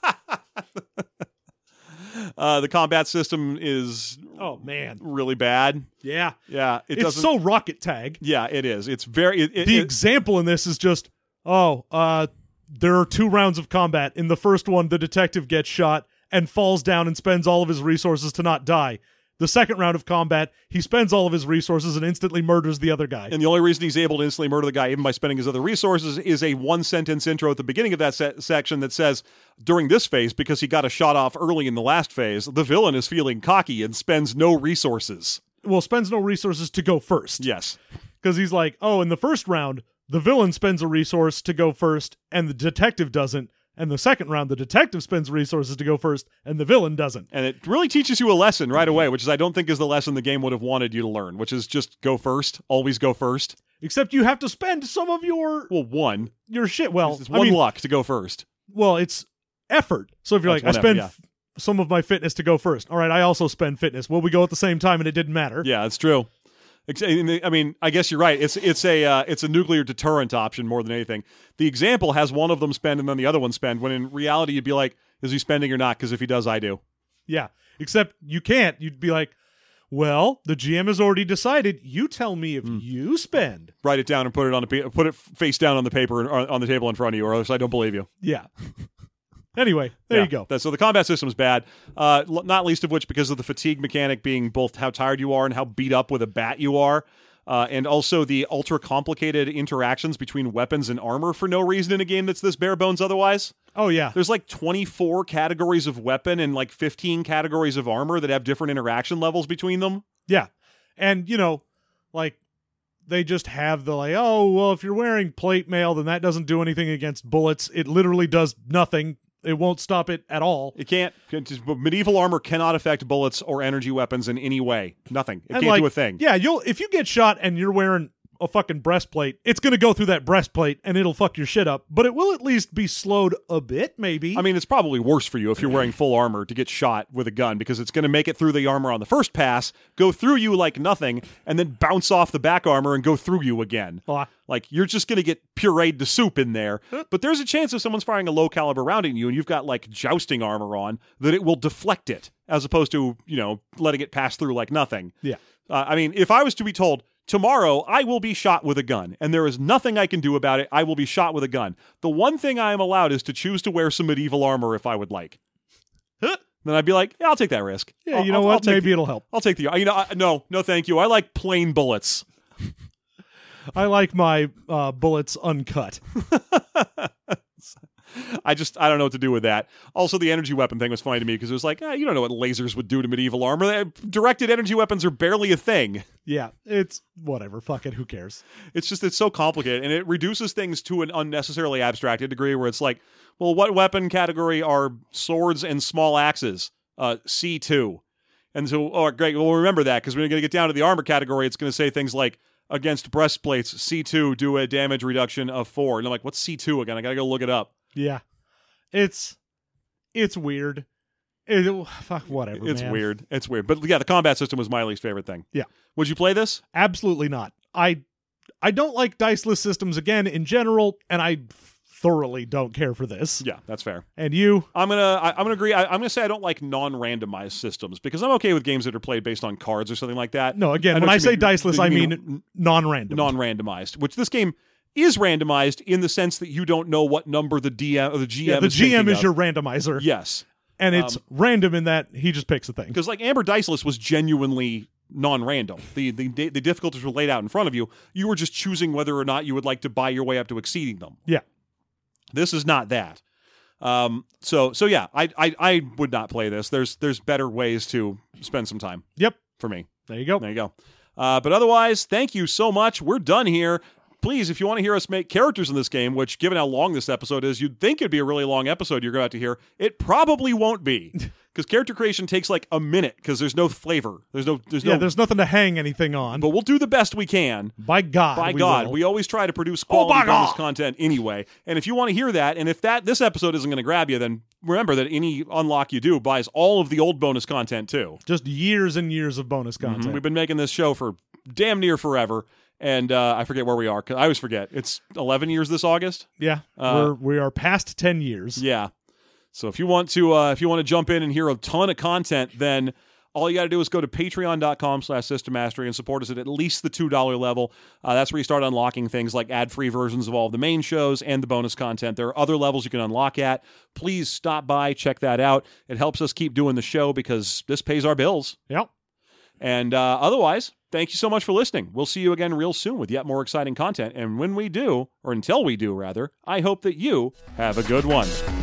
uh, the combat system is Oh, man. really bad. Yeah. Yeah, it It's doesn't. so rocket tag. yeah, it is. It's very. It, it, The it- example in this is just, oh, uh, there are two rounds of combat. In the first one, the detective gets shot and falls down and spends all of his resources to not die. The second round of combat, he spends all of his resources and instantly murders the other guy. And the only reason he's able to instantly murder the guy, even by spending his other resources, is a one sentence intro at the beginning of that se- section that says, during this phase, because he got a shot off early in the last phase, the villain is feeling cocky and spends no resources. Well, spends no resources to go first. Yes. Because he's like, oh, in the first round, the villain spends a resource to go first and the detective doesn't. And the second round, the detective spends resources to go first and the villain doesn't. And it really teaches you a lesson right away, which is I don't think is the lesson the game would have wanted you to learn, which is just go first, always go first. Except you have to spend some of your Well, one. your shit. Well, It's I one mean, luck to go first. well, it's effort. So if you're That's like, I one spend effort, f- some of my fitness to go first. All right, I also spend fitness. Well, we go at the same time and it didn't matter. Yeah, it's true. Ex- I mean, I guess you're right. It's it's a uh, it's a nuclear deterrent option more than anything. The example has one of them spend and then the other one spend. When in reality, you'd be like, is he spending or not? Because if he does, I do. Yeah. Except you can't. You'd be like, well, the G M has already decided. You tell me Hmm. if you spend. Write it down and put it on a pa- put it face down on the paper or on the table in front of you, or else I don't believe you. Yeah. Anyway, there Yeah. you go. That- so the combat system is bad, uh, l- not least of which because of the fatigue mechanic being both how tired you are and how beat up with a bat you are. Uh, and also the ultra complicated interactions between weapons and armor for no reason in a game that's this bare bones otherwise. Oh, yeah. There's like twenty-four categories of weapon and like fifteen categories of armor that have different interaction levels between them. Yeah. And, you know, like, they just have the like, oh, well, if you're wearing plate mail, then that doesn't do anything against bullets. It literally does nothing. It won't stop it at all. It can't. Medieval armor cannot affect bullets or energy weapons in any way. Nothing. It And can't like, do a thing. Yeah, you'll if you get shot and you're wearing a fucking breastplate, it's going to go through that breastplate and it'll fuck your shit up. But it will at least be slowed a bit, maybe. I mean, it's probably worse for you if you're wearing full armor to get shot with a gun, because it's going to make it through the armor on the first pass, go through you like nothing, and then bounce off the back armor and go through you again. Ah. Like, you're just going to get pureed to soup in there. But there's a chance if someone's firing a low caliber round at you and you've got, like, jousting armor on, that it will deflect it, as opposed to, you know, letting it pass through like nothing. Yeah. Uh, I mean, if I was to be told, tomorrow I will be shot with a gun, and there is nothing I can do about it, I will be shot with a gun, the one thing I am allowed is to choose to wear some medieval armor if I would like. Then I'd be like, yeah, I'll take that risk. Yeah, I'll, you know I'll, what? I'll take Maybe the, it'll help. I'll take the, you know, I, no, no thank you. I like plain bullets. I like my uh, bullets uncut. I just, I don't know what to do with that. Also, the energy weapon thing was funny to me because it was like, ah, you don't know what lasers would do to medieval armor. Directed energy weapons are barely a thing. Yeah, it's whatever. Fuck it. Who cares? It's just, it's so complicated, and it reduces things to an unnecessarily abstracted degree where it's like, well, what weapon category are swords and small axes? Uh, C two. And so, oh, great, well, remember that, because when you're going to get down to the armor category, it's going to say things like, against breastplates, C two do a damage reduction of four. And I'm like, what's C two again? I got to go look it up. Yeah. It's, it's weird. It, fuck, whatever, It's man. weird. It's weird. But yeah, the combat system was my least favorite thing. Yeah. Would you play this? Absolutely not. I I don't like diceless systems again in general, and I thoroughly don't care for this. Yeah, that's fair. And you? I'm gonna I, I'm gonna agree. I, I'm gonna say I don't like non-randomized systems because I'm okay with games that are played based on cards or something like that. No, again, know when what I you say mean. diceless, You I mean mean non-random. non-randomized, which this game is randomized in the sense that you don't know what number the D M or the G M yeah, the is G M thinking is of. your randomizer. Yes. And it's Um, random in that he just picks a thing. Because like Amber Diceless was genuinely non-random. The, the the difficulties were laid out in front of you. You were just choosing whether or not you would like to buy your way up to exceeding them. Yeah. This is not that. Um. So so yeah, I I I would not play this. There's there's better ways to spend some time Yep. for me. There you go. There you go. Uh, but otherwise, thank you so much. We're done here. Please, if you want to hear us make characters in this game, which given how long this episode is, you'd think it'd be a really long episode you're about to hear. It probably won't be. Because character creation takes like a minute because there's no flavor. There's no there's Yeah, no there's nothing to hang anything on. but we'll do the best we can. by God. By we God, will. we always try to produce Oh, quality by bonus God. content anyway. And if you want to hear that, and if that this episode isn't going to grab you, then remember that any unlock you do buys all of the old bonus content too. Just years and years of bonus content. Mhm. We've been making this show for damn near forever, and uh, I forget where we are. 'Cause I always forget. It's eleven years this August. Yeah, Uh, we're we are past ten years. Yeah. So if you want to, uh, if you want to jump in and hear a ton of content, then all you got to do is go to patreon.com slash system mastery and support us at at least the two dollar level. Uh, that's where you start unlocking things like ad-free versions of all of the main shows and the bonus content. There are other levels you can unlock at. Please stop by, check that out. It helps us keep doing the show because this pays our bills. Yep. And uh, otherwise, thank you so much for listening. We'll see you again real soon with yet more exciting content. And when we do, or until we do, rather, I hope that you have a good one.